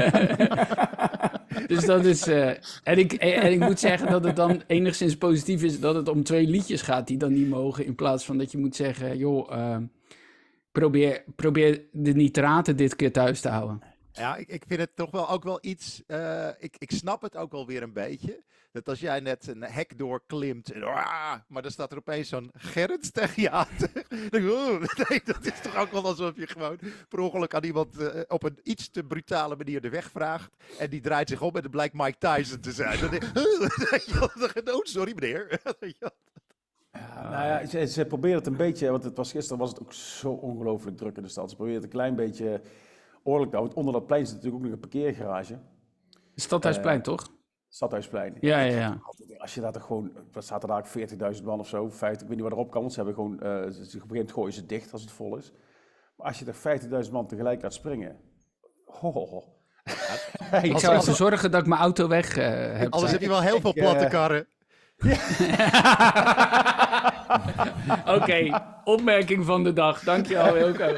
Dus dat is... eh, en, ik, en ik moet zeggen dat het dan enigszins positief is dat het om twee liedjes gaat die dan niet mogen. In plaats van dat je moet zeggen, joh, eh, probeer, probeer de nitraten dit keer thuis te houden. Ja, ik, ik vind het toch wel ook wel iets. eh, ik, ik snap het ook wel weer een beetje. Dat als jij net een hek doorklimt. En, ah, maar dan staat er opeens zo'n Gerrits tegen je aan. Dan denk ik, oh, nee, dat is toch ook wel alsof je gewoon per ongeluk aan iemand eh, op een iets te brutale manier de weg vraagt. En die draait zich om en het blijkt Mike Tyson te zijn. Dan denk ik, oh, sorry meneer. Ja, nou ja, ze, ze proberen het een beetje, want het was, gisteren was het ook zo ongelooflijk druk in de stad. Ze proberen het een klein beetje oorlijk te houden. Onder dat plein zit natuurlijk ook nog een parkeergarage. Stadhuisplein, Uh, toch? Stadhuisplein. Ja, ja, ja. Als je daar toch gewoon, wat staat er daar, veertigduizend man of zo, vijftig, ik weet niet waar erop kan, want ze hebben gewoon, uh, ze, op een gegeven moment gooien ze dicht als het vol is. Maar als je er vijftigduizend man tegelijk laat springen, ho, ho, ho. Ik zou even zorgen dat ik mijn auto weg uh, heb. Anders heb je wel heel veel platte karren. Ja. Oké, okay, opmerking van de dag. Dankjewel, Wilco.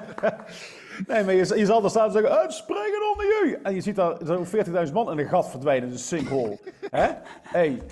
Nee, maar je, je zal er staan en zeggen, het springen onder jullie. En je ziet daar zo'n veertigduizend man in een gat verdwijnen, in een sinkhole. Hè? Hey.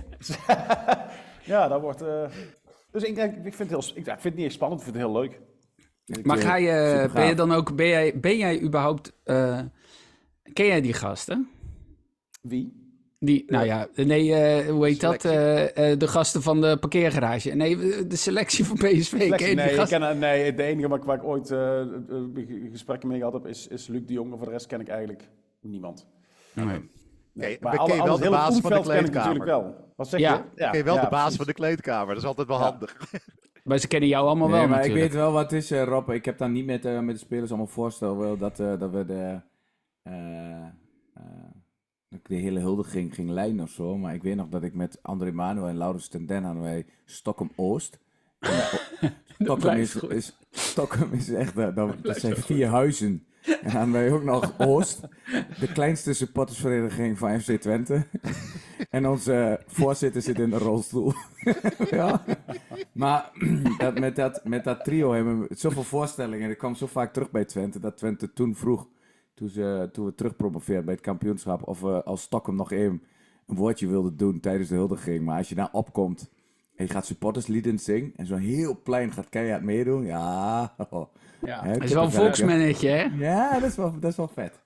Ja, dat wordt... Uh... Dus ik, denk, ik, vind het heel, ik, ik vind het niet echt spannend, ik vind het heel leuk. Maar ga je, ben je dan ook, ben jij, ben jij überhaupt... Uh, ken jij die gasten? Wie? Die, nou ja, nee, uh, hoe heet selectie. dat? Uh, uh, de gasten van de parkeergarage. Nee, de selectie van P S V. Selectie, ken je nee, die gasten? Ik ken, nee, de enige waar, waar ik ooit uh, uh, gesprekken mee gehad heb, is, is Luc de Jong. Maar voor de rest ken ik eigenlijk niemand. Nee. Nee. Nee, maar alle, ken je wel de baas van de kleedkamer? Natuurlijk wel. Wat zeg ja. je? Ja, ken je wel ja, de baas precies. van de kleedkamer. Dat is altijd wel ja. handig. Maar ze kennen jou allemaal nee, wel maar natuurlijk. Ik weet wel wat het is, uh, Rob. Ik heb dan niet met, uh, met de spelers allemaal voorstel dat, uh, dat we de... Uh, uh, dat ik de hele huldiging ging leiden of zo. Maar ik weet nog dat ik met André Manuel en Laurens ten Den hadden wij Stockholm Oost. Stockholm is, is, Stockholm is echt... Uh, dat, dat zijn vier huizen. En dan hadden wij ook nog Oost. De kleinste supportersvereniging van F C Twente. En onze voorzitter zit in de rolstoel. Ja. Maar dat, met, dat, met dat trio hebben we zoveel voorstellingen. En ik kwam zo vaak terug bij Twente. Dat Twente toen vroeg... Toen, ze, toen we terugpromoveerden bij het kampioenschap, of we als Stockholm nog even een woordje wilden doen tijdens de huldiging. Maar als je daar opkomt en je gaat supporterslieden zingen en zo'n heel plein gaat keihard meedoen, ja. Oh, ja. Het is wel een volksmannetje, hè? Ja, dat is wel, dat is wel vet.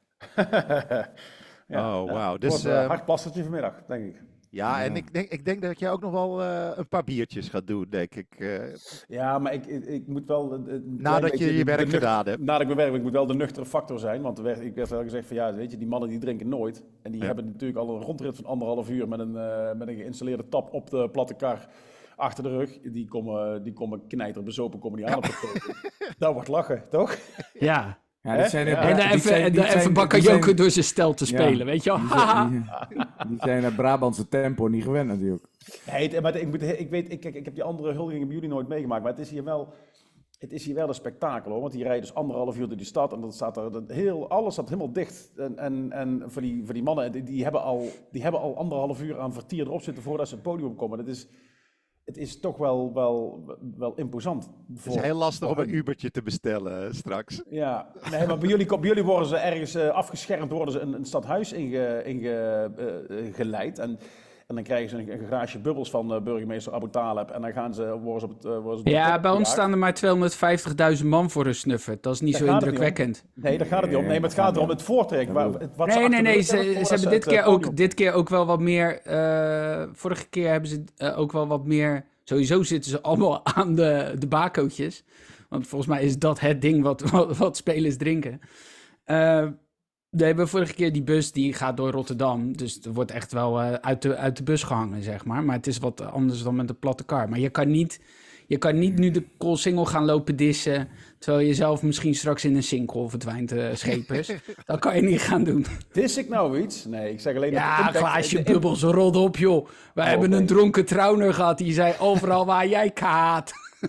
Ja, oh, wauw. Dus, Dus, een uh, hard plastertje vanmiddag, denk ik. Ja, en ja. Ik, denk, ik denk dat jij ook nog wel uh, een paar biertjes gaat doen, denk ik. Uh, ja, maar ik, ik, ik moet wel... Uh, nadat je je werk gedaan hebt. Nadat ik mijn werk, ik moet wel de nuchtere factor zijn. Want er werd, ik werd wel gezegd van ja, weet je, die mannen die drinken nooit. En die ja. hebben natuurlijk al een rondrit van anderhalf uur met een, uh, met een geïnstalleerde tap op de platte kar achter de rug. Die komen, die komen knijter bezopen, komen die aan op de kopen. Dat wordt lachen, toch? Ja. Ja, dit zijn ja. En dan even, die even Bakayoko door zijn stel te spelen, ja. weet je wel. Die zijn, die, die zijn het Brabantse tempo niet gewend natuurlijk. Nee, maar ik, moet, ik weet, ik, ik, ik heb die andere huldigingen bij jullie nooit meegemaakt, maar het is hier wel, het is hier wel een spektakel hoor. Want die rijden dus anderhalf uur door die stad en dan staat er dat heel, alles staat helemaal dicht. En, en, en voor, die, voor die mannen, die, die, hebben al, die hebben al anderhalf uur aan vertier erop zitten voordat ze het podium komen. Dat is... Het is toch wel, wel, wel imposant. Voor, het is heel lastig om een Ubertje te bestellen uh, straks. Ja, nee, maar bij jullie, bij jullie worden ze ergens uh, afgeschermd, worden ze een, een stadhuis ingeleid. Inge, uh, en, en dan krijgen ze een, een glaasje bubbels van uh, burgemeester Abu Taleb. En dan gaan ze, worden ze op het... Uh, worden ze ja, bij ons staan er maar tweehonderdvijftigduizend man voor een snuffert. Dat is niet zo indrukwekkend. Nee, daar gaat het niet om. Nee, maar het gaat erom het voortrek. Waar, wat nee, nee, nee. Ze, ze hebben dit keer, ook, dit keer ook wel wat meer... Uh, vorige keer hebben ze uh, ook wel wat meer... Sowieso zitten ze allemaal aan de, de bakootjes. Want volgens mij is dat het ding wat, wat, wat spelers drinken. Uh, we hebben vorige keer die bus, die gaat door Rotterdam. Dus er wordt echt wel uh, uit, de, uit de bus gehangen, zeg maar. Maar het is wat anders dan met een platte kar. Maar je kan niet, je kan niet nu de Koolsingel gaan lopen dissen... terwijl je zelf misschien straks in een sinkhole verdwijnt, uh, schepers. Dat kan je niet gaan doen. Dis ik nou iets? Nee, ik zeg alleen... Ja, dat een glaasje bubbels, rot op joh. Wij oh, hebben okay. een dronken trouwner gehad, die zei overal waar jij kaat.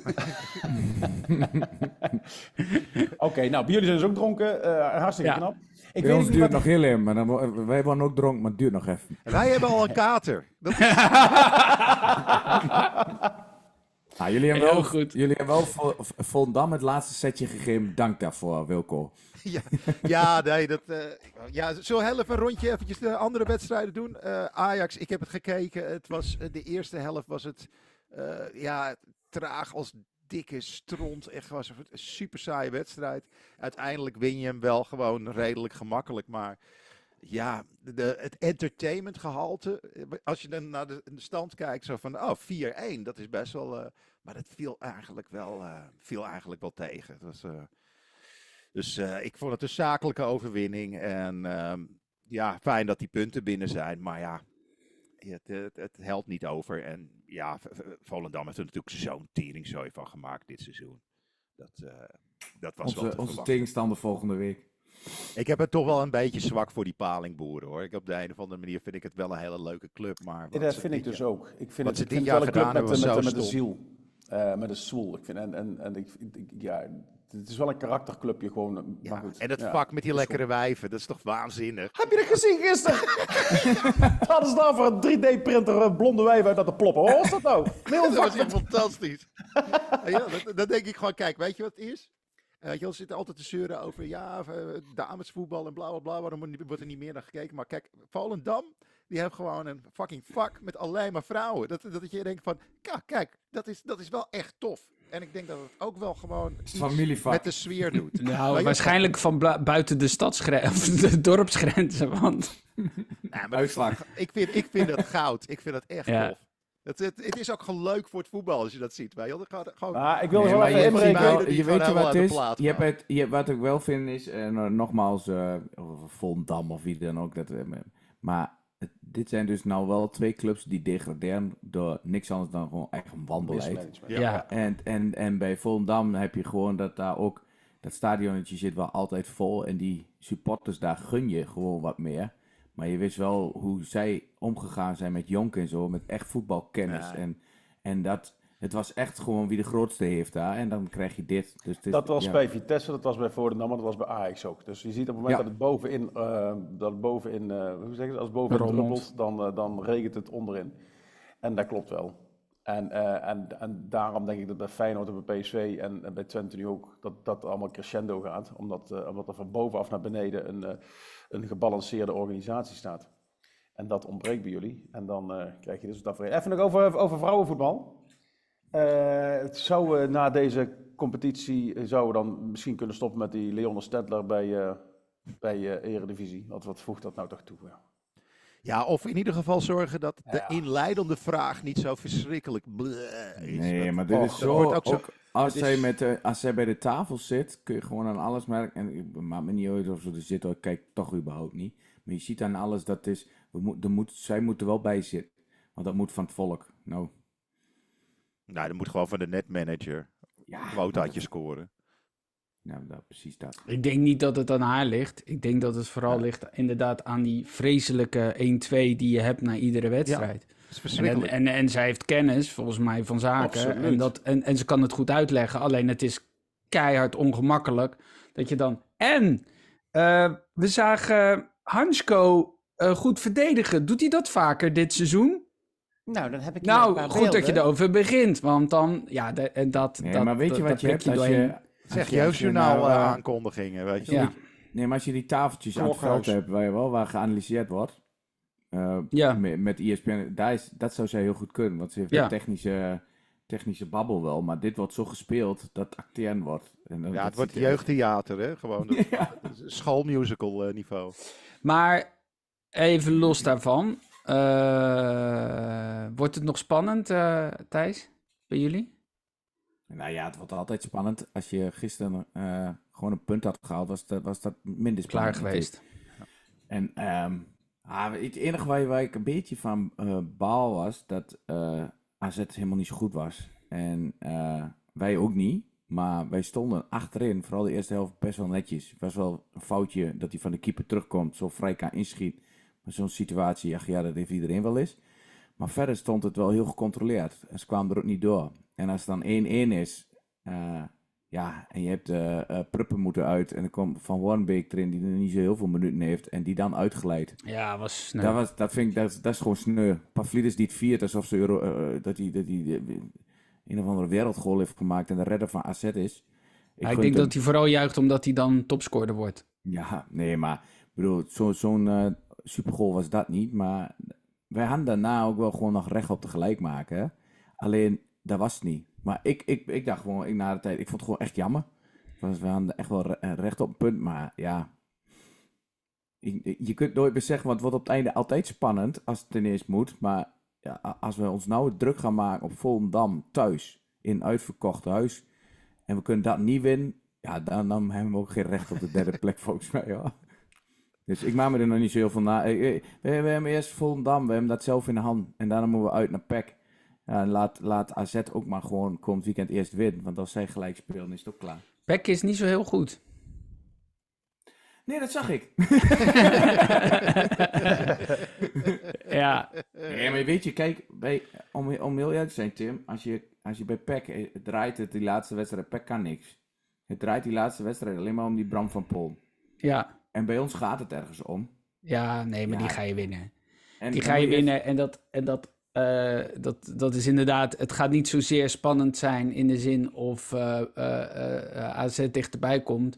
Oké, okay, nou, bij jullie zijn dus ook dronken. Uh, hartstikke ja. knap. Ik Bij weet ons niet duurt wat... nog heel even, maar dan, wij waren ook dronken, maar het duurt nog even. En wij hebben al een kater. Dat is... Ah, jullie hebben wel, goed. Jullie hebben wel vol, Volendam het laatste setje gegeven. Dank daarvoor, Wilco. Ja, ja, nee, dat, uh, ja, zullen we heel even een rondje eventjes de andere wedstrijden doen? Uh, Ajax, ik heb het gekeken. Het was, uh, de eerste helft was het uh, ja, traag als dikke stront. Echt was een super saaie wedstrijd. Uiteindelijk win je hem wel gewoon redelijk gemakkelijk, maar... Ja, de, het entertainmentgehalte, als je dan naar de, de stand kijkt, zo van, oh, vier één, dat is best wel, uh, maar dat viel eigenlijk wel, uh, viel eigenlijk wel tegen. Het was, uh, dus uh, ik vond het een zakelijke overwinning en uh, ja, fijn dat die punten binnen zijn, maar ja, het, het, het helpt niet over. En ja, V- V- Volendam heeft er natuurlijk zo'n teringzooi van gemaakt dit seizoen. Dat, uh, dat was wel Onze, te onze verwachten. tegenstander volgende week. Ik heb het toch wel een beetje zwak voor die palingboeren hoor. Ik, op de een of andere manier vind ik het wel een hele leuke club. Maar Ja, dat vind ik dus ook. Ik vind wat het, ze ik dit vind jaar het wel een gedaan club met, hebben met, was met, zo met de ziel. Uh, met de soul. Ik vind, en en, en ik, ik, ja, het is wel een karakterclubje gewoon. Ja, Maar goed, en dat ja, vak met die is lekkere goed. wijven, dat is toch waanzinnig? Heb je dat gezien gisteren? Wat hadden ze daar voor een drie D-printer blonde wijf uit dat te ploppen? Wat was dat nou? Heel Dat vak was echt met... fantastisch. ja, dat, dat denk ik gewoon, kijk, weet je wat het is? Uh, weet je, we zitten altijd te zeuren over, ja, uh, damesvoetbal en bla bla bla, waarom wordt er niet meer naar gekeken? Maar kijk, Volendam, die heeft gewoon een fucking vak met alleen maar vrouwen. Dat, dat je denkt van, ja, kijk, dat is, dat is wel echt tof. En ik denk dat het ook wel gewoon iets familievak. met de sfeer doet. Nou, je- waarschijnlijk van bla- buiten de stadsgrenzen, of de dorpsgrenzen, want... Ja, maar Uitslag. Ik vind, ik vind het goud. Ik vind het echt Ja. tof. Het, het, het is ook gewoon leuk voor het voetbal als je dat ziet. Weet je? Dat gaat gewoon... Maar ik wil Nee, er maar wel je, even ziet inbreken. inbreken. wel, die je gewoon weet je helemaal wat aan het de is? plaat Je hebt gaan. het, je, wat ik wel vind is, en uh, nogmaals, uh, Volendam of wie dan ook. Dat, uh, maar het, dit zijn dus nou wel twee clubs die degraderen door niks anders dan gewoon echt een wanbeleid. Mismanagement. Ja. Ja. En, en, en bij Volendam heb je gewoon dat daar ook, dat stadionnetje zit wel altijd vol. En die supporters, daar gun je gewoon wat meer. Maar je wist wel hoe zij omgegaan zijn met Jonk en zo, met echt voetbalkennis. Ja. En, en dat, het was echt gewoon wie de grootste heeft daar. En dan krijg je dit. Dus het is- Dat was ja. bij Vitesse, dat was bij Volendam, maar dat was bij Ajax ook. Dus je ziet op het moment Ja. dat het bovenin, uh, dat het bovenin uh, hoe zeg je dat? Als het bovenin Rommelt. druppelt, dan, uh, dan regent het onderin. En dat klopt wel. En, uh, en, en daarom denk ik dat bij Feyenoord en bij P S V en, en bij Twente nu ook, dat dat allemaal crescendo gaat. Omdat, uh, omdat er van bovenaf naar beneden een, uh, een gebalanceerde organisatie staat. En dat ontbreekt bij jullie. En dan uh, krijg je dus dat voor. Even nog over, over vrouwenvoetbal. Uh, het zou uh, na deze competitie uh, zouden we dan misschien kunnen stoppen met die Leone Stedtler bij, uh, bij uh, Eredivisie. Wat, wat voegt dat nou toch toe? Ja. Ja, of in ieder geval zorgen dat de Ja. inleidende vraag niet zo verschrikkelijk bleh is. Nee, Dat- maar dit och, is dat zo, wordt ook zo- ook als, het zij is- met de, als zij bij de tafel zit, kun je gewoon aan alles merken. En het maakt me niet uit of ze er zit, hoor, kijk toch überhaupt niet. Maar je ziet aan alles dat is, we moet, er moet, zij moet er wel bij zitten. Want dat moet van het volk. Nou, Nou, dat moet gewoon van de netmanager. ja. Quotaatje scoren. Nou, dat, precies dat. Ik denk niet dat het aan haar ligt. Ik denk dat het vooral Ja. ligt inderdaad aan die vreselijke een twee die je hebt na iedere wedstrijd. Dat is En, verschrikkelijk. en, en zij heeft kennis, volgens mij, van zaken. Absoluut. En, dat, en, en ze kan het goed uitleggen. Alleen het is keihard ongemakkelijk dat je dan... En uh, we zagen Hansko uh, goed verdedigen. Doet hij dat vaker dit seizoen? Nou, dan heb ik hier een Nou, paar goed dat je beelden. erover begint. Want dan, ja, de, en dat... Nee, dat, maar weet dat, je dat wat je prik hebt als je... doorheen. als Zeg je- als je jeugdjournaal nou, uh, eh, aankondigingen, weet je. Ja. Nee, maar als je die tafeltjes aan het veld Klokhuis. hebt, waar, je wel, waar geanalyseerd wordt, uh, Ja. met, met E S P N, daar is, dat zou zij heel goed kunnen. Want ze heeft Ja. een technische, technische babbel wel, maar dit wordt zo gespeeld dat het acteren wordt. En dan, Ja, dat het wordt ziet er- jeugdtheater, hè? Gewoon dat- Ja. dat is schoolmusical uh, niveau. Maar even los daarvan. Uh, wordt het nog spannend, uh, Thijs? Bij jullie? Nou ja, het wordt altijd spannend. Als je gisteren uh, gewoon een punt had gehaald, was dat, was dat minder Klaar spannend. geweest. En um, ah, het enige waar, waar ik een beetje van uh, baal was, dat uh, A Z helemaal niet zo goed was. En uh, wij ook niet. Maar wij stonden achterin, vooral de eerste helft, best wel netjes. Het was wel een foutje dat hij van de keeper terugkomt, zo vrij kan inschiet. Maar zo'n situatie, ach ja, dat heeft iedereen wel eens. Maar verder stond het wel heel gecontroleerd. En ze kwamen er ook niet door. En als het dan één-één is, uh, ja, en je hebt uh, uh, Pruppen moeten uit. En er komt Van Warnbeek erin, die er niet zo heel veel minuten heeft. En die dan uitgeleid. Ja, was sneu. Dat, was, dat vind ik, dat, dat is gewoon sneu. Pavlidis die het viert alsof ze Euro, uh, dat hij dat die, uh, een of andere wereldgoal heeft gemaakt en de redder van A Z is. Ja, ik denk hem... dat hij vooral juicht omdat hij dan topscorer wordt. Ja, nee, maar ik bedoel, zo, zo'n uh, supergoal was dat niet. Maar wij hadden daarna ook wel gewoon nog recht op te gelijk maken. Hè? Alleen, dat was het niet. Maar ik, ik, ik dacht gewoon, ik, na de tijd, ik vond het gewoon echt jammer. Want we hadden echt wel re- recht op een punt, maar ja. Je, je kunt nooit meer zeggen, want het wordt op het einde altijd spannend als het ineens moet. Maar ja, als we ons nou druk gaan maken op Volendam thuis, in uitverkocht huis, en we kunnen dat niet winnen, ja, dan, dan hebben we ook geen recht op de derde plek volgens mij. Hoor. Dus ik maak me er nog niet zo heel veel na. Eh, eh, We, we hebben eerst Volendam, we hebben dat zelf in de hand. En daarna moeten we uit naar P E C. Ja, en laat, laat A Z ook maar gewoon komend weekend eerst winnen. Want als zij gelijk spelen, is het ook klaar. P E C is niet zo heel goed. Nee, dat zag ik. Ja, Nee, maar weet je, kijk, bij, om, om heel eerlijk te zijn, Tim, als je, als je bij P E C eh, draait het die laatste wedstrijd, P E C kan niks. Het draait die laatste wedstrijd alleen maar om die Bram van Poel. ja, En bij ons gaat het ergens om. ja, nee, maar Ja. die ga je winnen. En Die dan ga je moet winnen en dat, en dat, eh, dat, dat is inderdaad, het gaat niet zozeer spannend zijn in de zin of eh, eh, eh, A Z dichterbij komt.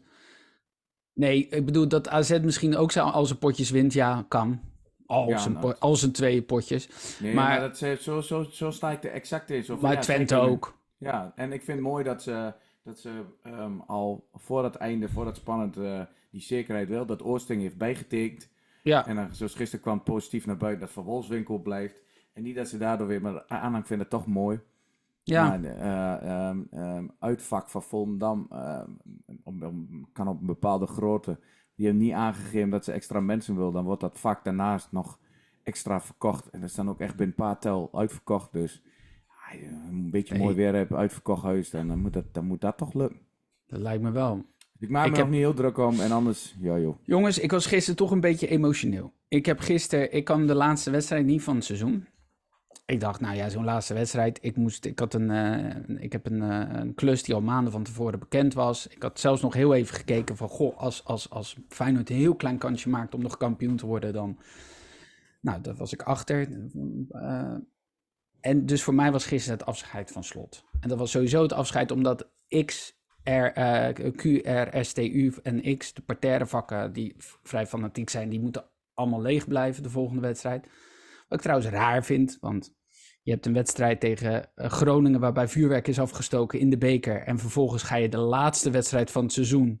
Nee, ik bedoel dat A Z misschien ook zo al zijn potjes wint, ja, kan. Al Ja, zijn, nou. po- al zijn twee potjes. Nee, maar- maar, dat, ze- zo, zo, zo sta ik er exact in. Zo van, Maar ja, Twente zeker. ook. Ja, en ik vind het mooi dat ze, dat ze ehm, al voor het einde, voor dat spannend, eh, die zekerheid wel, dat Oosting heeft bijgetekend. Ja, En dan, zoals gisteren kwam het positief naar buiten dat Van Wolfswinkel blijft. En niet dat ze daardoor weer, maar de aanhang vindt het toch mooi. ja. Maar de, eh, ehm, ehm, uitvak van Volendam ehm, om- om- kan op een bepaalde grootte. Die hebben niet aangegeven dat ze extra mensen wil. Dan wordt dat vak daarnaast nog extra verkocht. En dat is dan ook echt binnen een paar tel uitverkocht. Dus ja, je een beetje Nee. mooi weer hebben, uitverkocht huis. Dan, dan, moet dat, dan moet dat toch lukken. Dat lijkt me wel. Ik maak Ik me heb- nog niet heel druk om. En anders, ja joh. Jongens, ik was gisteren toch een beetje emotioneel. Ik heb gisteren, ik kwam de laatste wedstrijd niet van het seizoen. Ik dacht, nou ja, zo'n laatste wedstrijd. Ik, moest, ik, had een, eh, ik heb een, eh, een klus die al maanden van tevoren bekend was. Ik had zelfs nog heel even gekeken van, goh, als, als, als Feyenoord een heel klein kansje maakt om nog kampioen te worden, dan... Nou, daar was ik achter. Eh, en dus voor mij was gisteren het afscheid van Slot. En dat was sowieso het afscheid omdat X... R, eh, Q, R, S, T, U en X, de parterre vakken die v- vrij fanatiek zijn, die moeten allemaal leeg blijven de volgende wedstrijd. Wat ik trouwens raar vind, want je hebt een wedstrijd tegen eh, Groningen waarbij vuurwerk is afgestoken in de beker. En vervolgens ga je de laatste wedstrijd van het seizoen,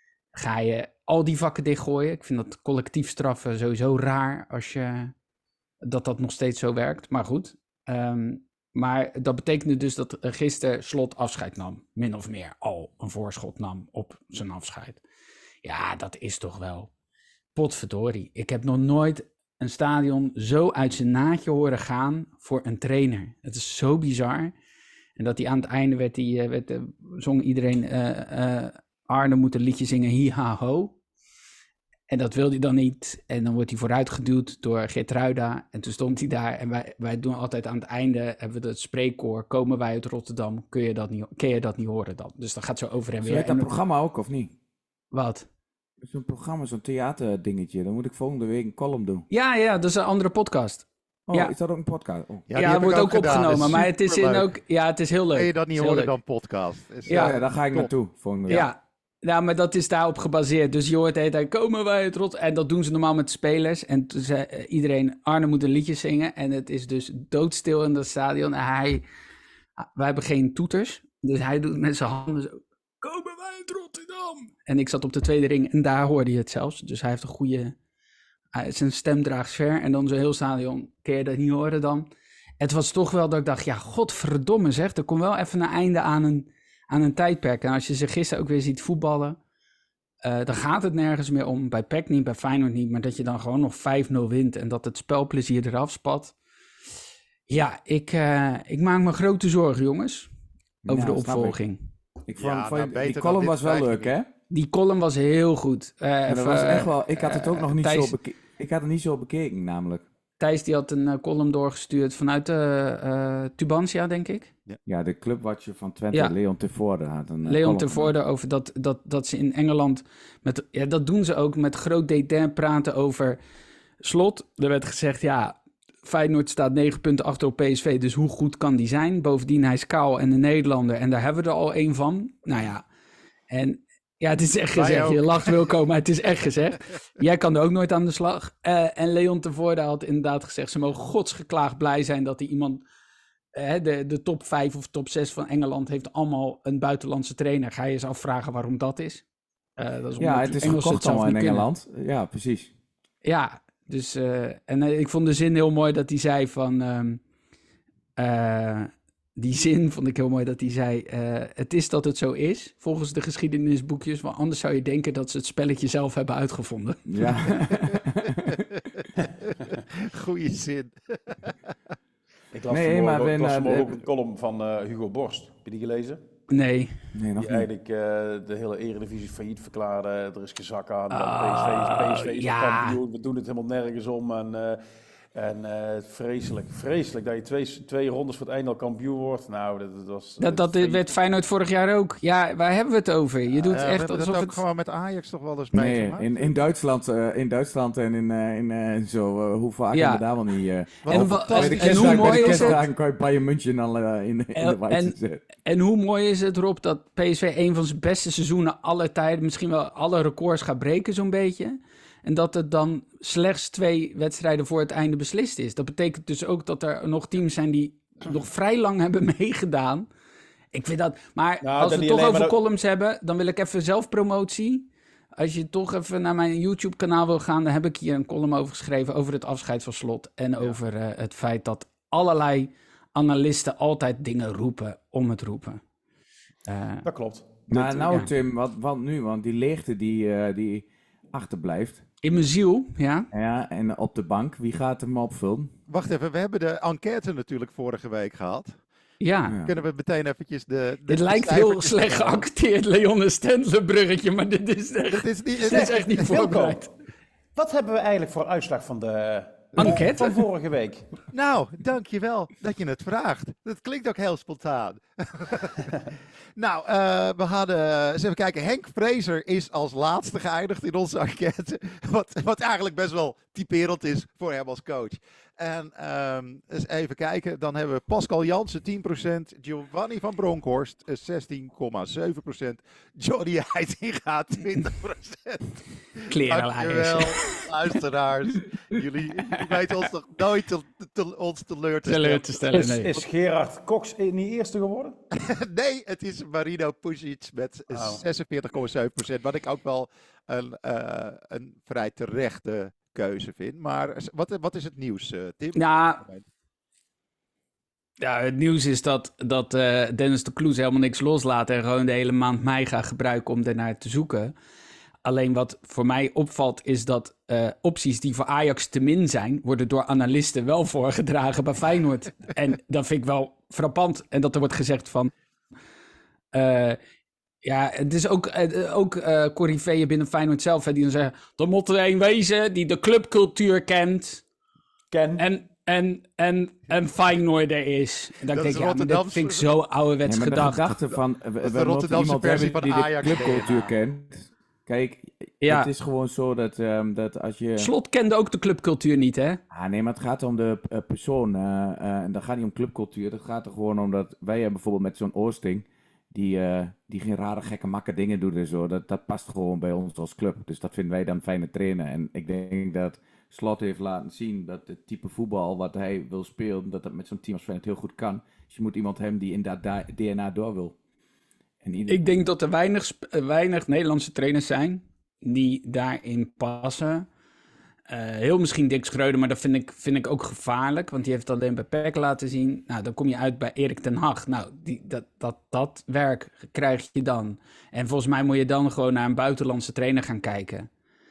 ga je al die vakken dichtgooien. Ik vind dat collectief straffen sowieso raar als je, dat dat nog steeds zo werkt. Maar goed, ehm, maar dat betekende dus dat eh, gisteren Slot afscheid nam. Min of meer al een voorschot nam op zijn afscheid. Ja, dat is toch wel potverdorie. Ik heb nog nooit een stadion zo uit zijn naadje horen gaan voor een trainer. Het is zo bizar. En dat hij aan het einde werd, die, eh, werd, eh, zong iedereen... eh, eh, Arne moet een liedje zingen, hi ha ho. En dat wilde hij dan niet. En dan wordt hij vooruitgeduwd door Geertruida. En toen stond hij daar. En wij, wij doen altijd aan het einde, hebben we het spreekkoor. Komen wij uit Rotterdam, kun je dat niet, kun je dat niet horen dan? Dus dat gaat zo over en Zo weer. heet dat En- programma ook, of niet? Wat? Zo'n programma, zo'n theaterdingetje. Dan moet ik volgende week een column doen. Ja, ja, dat is een andere podcast. Oh, Ja. is dat ook een podcast? Oh. Ja, die heb het wordt ik ook, gedaan. opgenomen. Dat is Maar het is in superleuk. ook... Ja, het is heel leuk. Kun je dat niet Het is heel horen leuk. dan podcast? Is, Ja. Ja, ja, daar ga ik top. naartoe volgende week. Ja. Ja, maar dat is daarop gebaseerd. Dus je hoort de hele tijd, komen wij het rot. En dat doen ze normaal met de spelers. En toen zei eh, iedereen, Arne moet een liedje zingen. En het is dus doodstil in dat stadion. En hij, wij hebben geen toeters. Dus hij doet met zijn handen zo, komen wij uit Rotterdam. En ik zat op de tweede ring en daar hoorde je het zelfs. Dus hij heeft een goede, hij- zijn stem draagt ver. En dan zo'n heel stadion, kun je dat niet horen dan? Het was toch wel dat ik dacht, ja, godverdomme zeg. Er komt wel even een einde aan een... aan een tijdperk. En als je ze gisteren ook weer ziet voetballen, uh, dan gaat het nergens meer om. Bij P E C niet, bij Feyenoord niet, maar dat je dan gewoon nog vijf nul wint en dat het spelplezier eraf spat. Ja, ik, uh, ik maak me grote zorgen, jongens, over Ja, de snap opvolging. Ik vond, Ja, vond je- nou, beter die dan column dit was wel krijg je leuk, hè? Die column was heel goed. Uh, En dat even, was echt wel, ik had het ook nog niet Thijs- zo bekeken. Ik had het niet zo bekeken, namelijk. Thijs die had een uh, column doorgestuurd vanuit uh, uh, Tubantia, denk ik. Ja, de clubwatcher van Twente, Ja. Leon Tevoorde, had een eh, Leon column Tervoorde over dat, dat, dat ze in Engeland, met, ja, dat doen ze ook met groot dédain praten over Slot. Er werd gezegd, ja, Feyenoord staat negen punten achter op P S V, dus hoe goed kan die zijn? Bovendien, hij is kaal en een Nederlander en daar hebben we er al één van. Nou ja, en ja, het is echt Wij gezegd. ook. Je lacht Wilco, maar het is echt gezegd. Jij kan er ook nooit aan de slag. Uh, en Leon Tervoorde had inderdaad gezegd, ze mogen godsgeklaagd blij zijn dat hij iemand... Hè, de, de top vijf of top zes van Engeland heeft allemaal een buitenlandse trainer. Ga je eens afvragen waarom dat is? Uh, dat is Ja, omdat het is Engelsen gekocht zelf allemaal in niet kunnen. Engeland. Ja, precies. Ja, dus uh, en uh, ik vond de zin heel mooi dat hij zei van um, uh, die zin vond ik heel mooi dat hij zei... Uh, het is dat het zo is, volgens de geschiedenisboekjes. Want anders zou je denken dat ze het spelletje zelf hebben uitgevonden. Ja. Goeie zin. Ik las Nee, vanmorgen, maar ook- ben, ik las eh, vanmorgen de- ook een column van eh, Hugo Borst. Heb je die gelezen? Nee. Nee, nog Die niet. eigenlijk uh, de hele eredivisie failliet verklaarde. Er is gezak aan. Oh, P S V, P S V is ja. ja. kampioen. We doen het helemaal nergens om. En, uh, en uh, vreselijk, vreselijk dat je twee, twee rondes voor het einde al kampioen wordt. Nou, dat, dat was... Dat, dat werd Feyenoord vorig jaar ook. Ja, waar hebben we het over? Je doet Uh, we echt hebben alsof dat ook het... gewoon met Ajax toch wel eens Nee, meegemaakt. in, in, Duitsland, uh, in Duitsland en in, uh, in uh, zo, uh, hoe vaak Ja. hebben we daar wel niet... Uh, Wat En een wa- fantastisch- bij de en hoe kerstdagen, bij mooi de is het? kerstdagen kan je Bayern München al uh, in, in de En- wijze zetten. En hoe mooi is het, Rob, dat P S V een van zijn beste seizoenen aller tijden, misschien wel alle records gaat breken zo'n beetje. En dat het dan slechts twee wedstrijden voor het einde beslist is. Dat betekent dus ook dat er nog teams zijn die nog vrij lang hebben meegedaan. Ik vind dat... Maar Nou, als dat we niet het toch alleen, over maar dat- columns hebben, dan wil ik even zelfpromotie. Als je toch even naar mijn YouTube-kanaal wil gaan, dan heb ik hier een column over geschreven over het afscheid van Slot. En ja. over uh, het feit dat allerlei analisten altijd dingen roepen om het roepen. Uh, Dat klopt. Maar dat- nou ja. Tim, wat, wat nu? Want die leegte die, uh, die achterblijft. In mijn ziel, ja. Ja, en op de bank, wie gaat hem opvullen? Wacht even, we hebben de enquête natuurlijk vorige week gehad. Ja. Ja. Kunnen we meteen eventjes de... de Dit de lijkt heel cijfertjes slecht erbij? geacteerd, Leon en Stendler bruggetje, maar dit is echt, Het is niet... Het dit is is echt niet voorbereid. Wat hebben we eigenlijk voor uitslag van de... Enquête? Van vorige week. Nou, dankjewel dat je het vraagt. Dat klinkt ook heel spontaan. nou, uh, we hadden... Eens even kijken. Henk Vrezer is als laatste geëindigd in onze enquête. Wat, wat eigenlijk best wel typerend is voor hem als coach. En um, eens even kijken. Dan hebben we Pascal Jansen tien procent. Giovanni van Bronckhorst uh, zestien komma zeven procent. Johnny Heitinga twintig procent. Dankjewel, Klerenlijst. luisteraars. Jullie, jullie weten ons toch nooit te, te, ons teleur te Teleur te stellen, Is, nee. is Gerard Cox niet eerste geworden? Nee, het is Marino Pusic met Oh. zesenveertig komma zeven procent. Wat ik ook wel een, uh, een vrij terechte keuze vind. Maar wat, wat is het nieuws, uh, Tim? Ja, ja, het nieuws is dat, dat uh, Dennis de Kloes helemaal niks loslaat en gewoon de hele maand mei gaat gebruiken om ernaar te zoeken. Alleen wat voor mij opvalt is dat uh, opties die voor Ajax te min zijn, worden door analisten wel voorgedragen bij Feyenoord. En dat vind ik wel frappant. En dat er wordt gezegd van... Uh, ja, het is ook, uh, ook uh, coryfeeën binnen Feyenoord zelf, hè, die dan zeggen, er moet er een wezen die de clubcultuur kent Ken. en, en, en, en Feyenoorder is. En dan Dat denk is ik, ja, maar dat Rotterdamse- vind ik zo ouderwets Ja, maar de gedacht. gedachte van, we, we moeten Rotterdamse iemand versie hebben van die de Ajax clubcultuur D N A. kent. Kijk, Ja. het is gewoon zo dat, um, dat als je... Slot kende ook de clubcultuur niet, hè? Ah, nee, maar het gaat om de uh, persoon. Uh, uh, en dat gaat niet om clubcultuur. Dat gaat er gewoon om dat wij hebben bijvoorbeeld met zo'n Oosting, die, uh, die geen rare gekke makke dingen doet en zo. Dat, dat past gewoon bij ons als club. Dus dat vinden wij dan fijne trainen. En ik denk dat Slot heeft laten zien dat het type voetbal wat hij wil spelen, dat dat met zo'n team als Feyenoord heel goed kan. Dus je moet iemand hebben die in dat da- D N A door wil. En ieder... Ik denk dat er weinig, sp- weinig Nederlandse trainers zijn die daarin passen. Uh, heel misschien Dick Schreuder, maar dat vind ik, vind ik ook gevaarlijk. Want die heeft het alleen bij P E C laten zien. Nou, dan kom je uit bij Erik ten Hag. Nou, die, dat, dat, dat werk krijg je dan. En volgens mij moet je dan gewoon naar een buitenlandse trainer gaan kijken.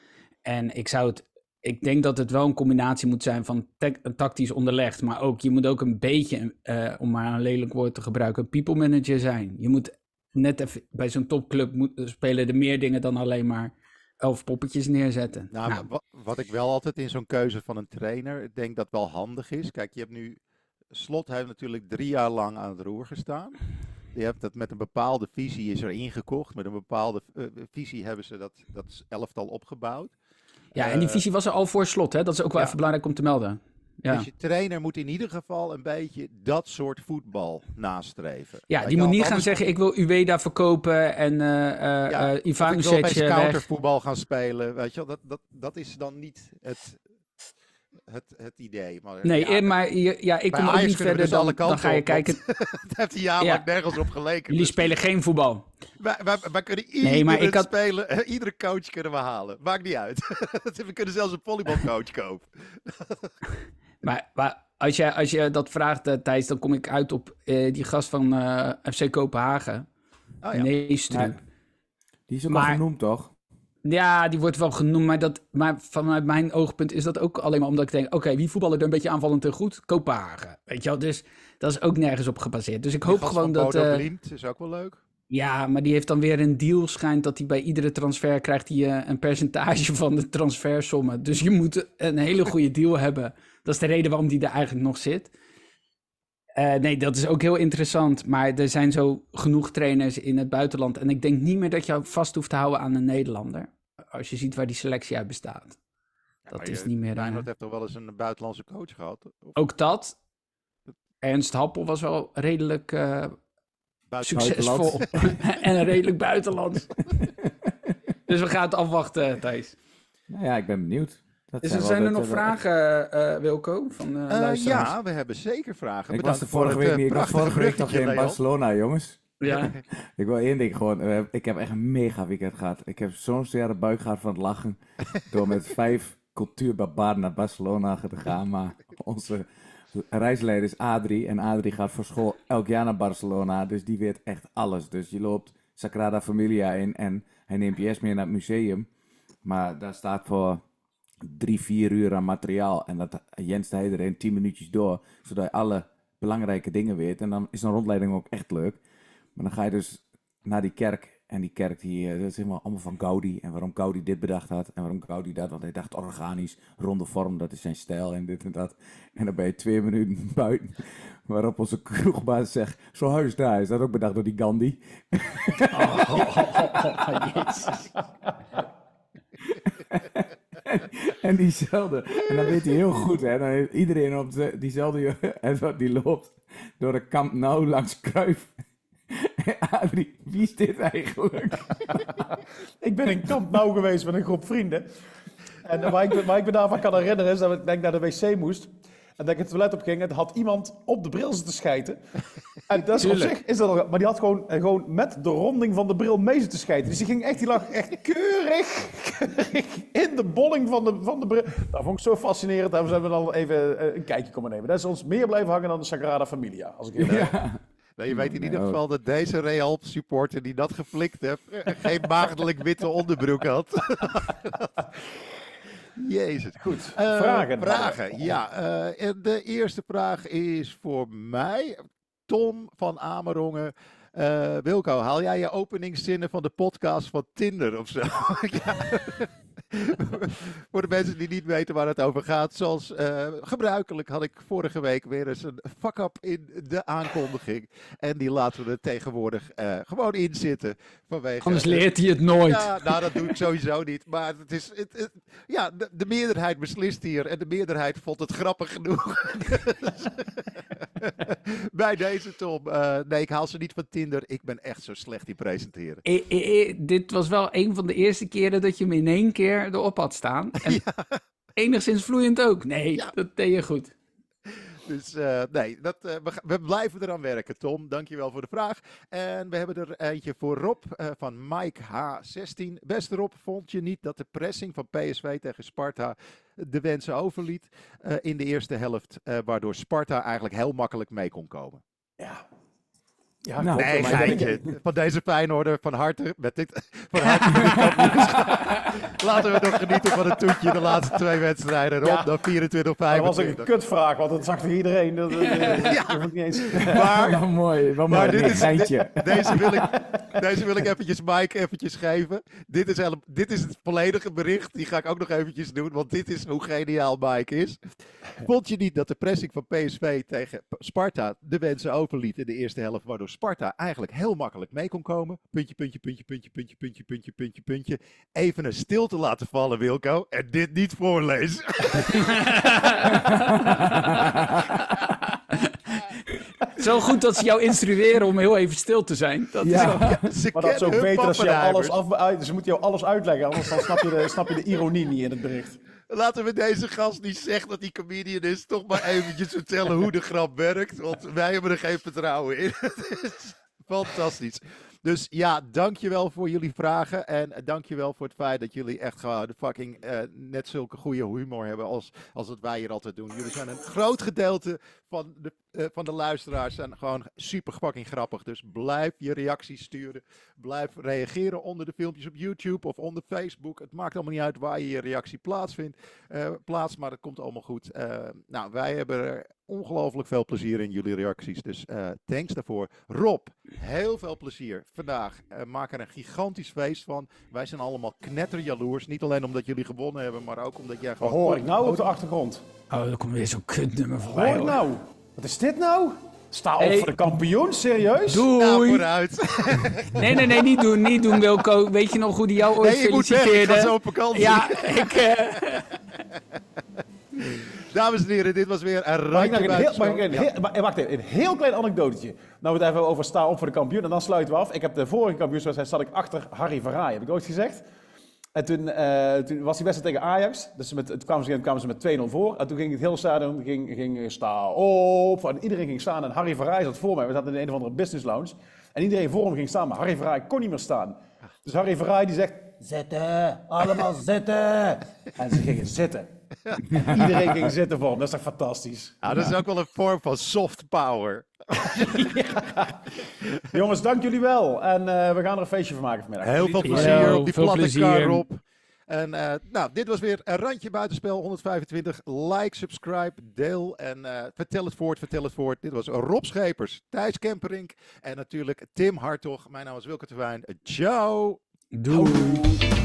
En ik zou het... Ik denk dat het wel een combinatie moet zijn van te- tactisch onderlegd. Maar ook, je moet ook een beetje, uh, om maar een lelijk woord te gebruiken, een people manager zijn. Je moet net even bij zo'n topclub moet, spelen er meer dingen dan alleen maar elf poppetjes neerzetten. Nou, Nou, wat, wat ik wel altijd in zo'n keuze van een trainer ik denk dat wel handig is. Kijk, je hebt nu... Slot heeft natuurlijk drie jaar lang aan het roer gestaan. Je hebt dat met een bepaalde visie is er ingekocht. Met een bepaalde uh, visie hebben ze dat, dat elftal opgebouwd. ja, en die Uh, visie was er al voor Slot, hè? Dat is ook wel ja. even belangrijk om te melden. Ja, Dus je trainer moet in ieder geval een beetje dat soort voetbal nastreven. ja Weet die je moet wel, niet gaan anders- zeggen, ik wil Ueda verkopen en uh, uh, Ja, uh, of Ivan ik wil opeens Ušec weg. countervoetbal gaan spelen. Weet je wel, dat, dat, dat is dan niet het, het, het idee. Maar, Nee, ja, eh, maar je, ja, ik bij kom ook Ajax niet kunnen we verder dus dan, alle dan kanten ga je op, kijken. want het heeft een jaar Ja. lang nergens op geleken. Jullie Dus spelen geen voetbal. wij, wij, wij kunnen Nee, iedere maar ik had- spelen, eh, iedere coach kunnen we halen. Maakt niet uit. We kunnen zelfs een volleybalcoach kopen. Maar, maar als je, als je dat vraagt, uh, Thijs, dan kom ik uit op uh, die gast van uh, F C Kopenhagen. Oh, ja. Neestrup. Nee, die is ook Maar- al genoemd, toch? Ja, die wordt wel genoemd, maar, dat, maar vanuit mijn oogpunt is dat ook alleen maar omdat ik denk... Oké, okay, wie voetballen er een beetje aanvallend en goed? Kopenhagen, weet je wel. Dus dat is ook nergens op gebaseerd. Dus ik Die hoop gast gewoon van dat... Bodo Uh, Glimt is ook wel leuk. ja, maar die heeft dan weer een deal, schijnt dat hij bij iedere transfer krijgt hij uh, een percentage van de transfersommen. Dus je moet een hele goede deal hebben. Dat is de reden waarom die er eigenlijk nog zit. Uh, nee, dat is ook heel interessant. Maar er zijn zo genoeg trainers in het buitenland. En ik denk niet meer dat je vast hoeft te houden aan een Nederlander. Als je ziet waar die selectie uit bestaat. Ja, Dat maar is je- niet meer... uh, Feyenoord heeft toch wel eens een buitenlandse coach gehad? Of ook dat. Ernst Happel was wel redelijk uh, buiten- succesvol. En redelijk buitenlands. Dus we gaan het afwachten, Thijs. Nou ja, ik ben benieuwd. Dat Is er, wel zijn er dat- nog dat- vragen, uh, Wilco? Van, uh, Uh, luisteraars? ja, we hebben zeker vragen. Ik Bedankt was er voor vorige het, week uh, niet. Ik was prachtige vorige week nog bruggetje, in Leon. Barcelona, jongens. Ja. Ik wil één ding gewoon. eh, ik heb echt een mega weekend gehad. Ik heb zo'n zware buik gehad van het lachen. Door met vijf cultuurbarbaren naar Barcelona te gaan. Maar onze reisleider is Adrie. En Adrie gaat voor school elk jaar naar Barcelona. Dus die weet echt alles. Dus je loopt Sagrada Familia in. En hij neemt je eerst mee naar het museum. Maar daar staat voor drie, vier uur aan materiaal. En dat Jens hij er in tien minuutjes door. Zodat je alle belangrijke dingen weet. En dan is een rondleiding ook echt leuk. Maar dan ga je dus naar die kerk. En die kerk, die, eh, dat is helemaal allemaal van Gaudi. En waarom Gaudi dit bedacht had. En waarom Gaudi dat. Want hij dacht organisch, ronde vorm, dat is zijn stijl. En dit en dat. En dan ben je twee minuten buiten. Waarop onze kroegbaas zegt, zo'n huis daar is dat ook bedacht door die Gandhi. Jezus. En diezelfde. En dan weet hij heel goed, hè. Dan heeft iedereen op de, diezelfde... En wat die loopt door de Camp Nou langs Cruijff. Adrie, wie is dit eigenlijk? Ik ben in Kamp Nou geweest met een groep vrienden. En waar ik, waar ik me daarvan kan herinneren is dat ik denk naar de wc moest. En dat ik het toilet op ging en had iemand op de bril zitten schijten. En dat is op Tuurlijk. zich, is dat al, maar die had gewoon, eh, gewoon met de ronding van de bril mee zitten schijten. Dus die ging echt, die lag echt keurig, keurig in de bolling van de, van de bril. Dat vond ik zo fascinerend. Daar zijn we dan even eh, een kijkje komen nemen. Dat is ons meer blijven hangen dan de Sagrada Familia. Als ik eerlijk ben. Ja. Nou, je weet in ieder Nee, geval dat deze Real supporter die dat geflikt heeft, eh, geen maagdelijk witte onderbroek had. Jezus. Goed, Eh, vragen. Vragen, ja. eh, en de eerste vraag is voor mij. Tom van Amerongen. Eh, Wilco, haal jij je openingszinnen van de podcast van Tinder of zo? Ja. Voor de mensen die niet weten waar het over gaat. Zoals eh, gebruikelijk had ik vorige week weer eens een fuck-up in de aankondiging. En die laten we er tegenwoordig eh, gewoon in zitten. Vanwege, Anders leert hij het nooit. Ja, nou dat doe ik sowieso niet. Maar het is, het, het- ja, de, de meerderheid beslist hier. En de meerderheid vond het grappig genoeg. Bij deze Tom. Eh, nee, ik haal ze niet van Tinder. Ik ben echt zo slecht in presenteren. Eh, eh, eh, dit was wel een van de eerste keren dat je hem in één keer erop had staan. En enigszins vloeiend ook. Nee, Ja. dat deed je goed. Dus eh, nee, dat, eh, we, ga- we blijven eraan werken, Tom. Dankjewel voor de vraag. En we hebben er eentje voor Rob eh, van Mike H zestien. Beste Rob, vond je niet dat de pressing van P S V tegen Sparta de wensen overliet eh, in de eerste helft, eh, waardoor Sparta eigenlijk heel makkelijk mee kon komen? Ja. Ja, Nou, klopt. Nee, Maar ik ben- geintje. Van deze Feyenoorder, van harte, met dit, van harte met dit kampioenschap. Laten we nog genieten van het toetje de laatste twee wedstrijden. Rob, Ja. dan vierentwintig dat was een vijfentwintig. kutvraag, want dat zag toch iedereen. Dat, dat, dat, dat hoef ik niet eens. Maar Wel mooi, wel Maar mooi. dit Nee, is- geintje. Deze wil, ik, deze wil ik eventjes Mike eventjes geven. Dit is, hele- dit is het volledige bericht. Die ga ik ook nog eventjes doen, want dit is hoe geniaal Mike is. Vond je niet dat de pressing van P S V tegen P- Sparta de wensen overliet in de eerste helft, waardoor Sparta eigenlijk heel makkelijk mee kon komen? Puntje, puntje, puntje, puntje, puntje, puntje, puntje, puntje, puntje. Even een stilte laten vallen, Wilco, en dit niet voorlezen. Zo goed dat ze jou instrueren om heel even stil te zijn. Dat is Ja. wel- Ze Maar dat is ook kennen hun beter als je jou alles pappenheimers. af, uit, ze moeten jou alles uitleggen, anders dan snap je, de, snap je de ironie niet in het bericht. Laten we deze gast die zegt dat hij comedian is, toch maar eventjes vertellen hoe de grap werkt. Want wij hebben er geen vertrouwen in. Het is fantastisch. Dus ja, dankjewel voor jullie vragen. En dankjewel voor het feit dat jullie echt gewoon de fucking uh, net zulke goede humor hebben als, als wat wij hier altijd doen. Jullie zijn een groot gedeelte van de, uh, van de luisteraars. Zijn gewoon super fucking grappig. Dus blijf je reacties sturen. Blijf reageren onder de filmpjes op YouTube of onder Facebook. Het maakt allemaal niet uit waar je je reactie plaatsvindt. Uh, plaats, maar het komt allemaal goed. Uh, nou, wij hebben er ongelooflijk veel plezier in jullie reacties. Dus uh, thanks daarvoor. Rob, heel veel plezier vandaag. Uh, maak er een gigantisch feest van. Wij zijn allemaal knetterjaloers. Niet alleen omdat jullie gewonnen hebben, maar ook omdat jij Wat gewoon... hoor ik nou op de achtergrond? Oh, er komt weer zo'n kutnummer voorbij. Hoor ik nou? Wat is dit nou? Sta op Hey. voor de kampioen, serieus? Doei! Nou, vooruit. Nee, nee, nee, niet doen, niet doen, Wilco. Weet je nog hoe die jou ooit Nee, ik moet weg. Ik feliciteerde? ga zo op vakantie. Ja, ik... Uh... Dames en heren, dit was weer een Mag ik randje nog een heel, mag ik buitenspel. een Ja. heel, maar, wacht even, een heel klein anekdotetje. Nou, we het even over sta op voor de kampioen en dan sluiten we af. Ik heb de vorige kampioenswedstrijd zat ik achter Harry Verraaien, heb ik ooit gezegd. En toen, uh, toen was die wedstrijd tegen Ajax. Dus met, toen kwamen ze, kwamen ze met twee nul voor. En toen ging het hele stadion ging, ging sta op. En iedereen ging staan en Harry Verraaien zat voor mij. We zaten in een of andere business lounge. En iedereen voor hem ging staan, maar Harry Verraaien kon niet meer staan. Dus Harry Verraaien die zegt, zitten, allemaal zitten. En ze gingen zitten. Iedereen ging zitten voor hem, dat is toch fantastisch. Nou, dat is ook wel een vorm van soft power. Ja. Jongens, dank jullie wel. En uh, we gaan er een feestje van maken vanmiddag. Heel veel Ja, plezier op die veel platte plezier. kar, Rob. En uh, nou, dit was weer een randje buitenspel honderdvijfentwintig. Like, subscribe, deel en uh, vertel het voort, vertel het voort. Dit was Rob Schepers, Thijs Kemperink en natuurlijk Tim Hartog. Mijn naam is Wilco Terwijn. Ciao! Doei!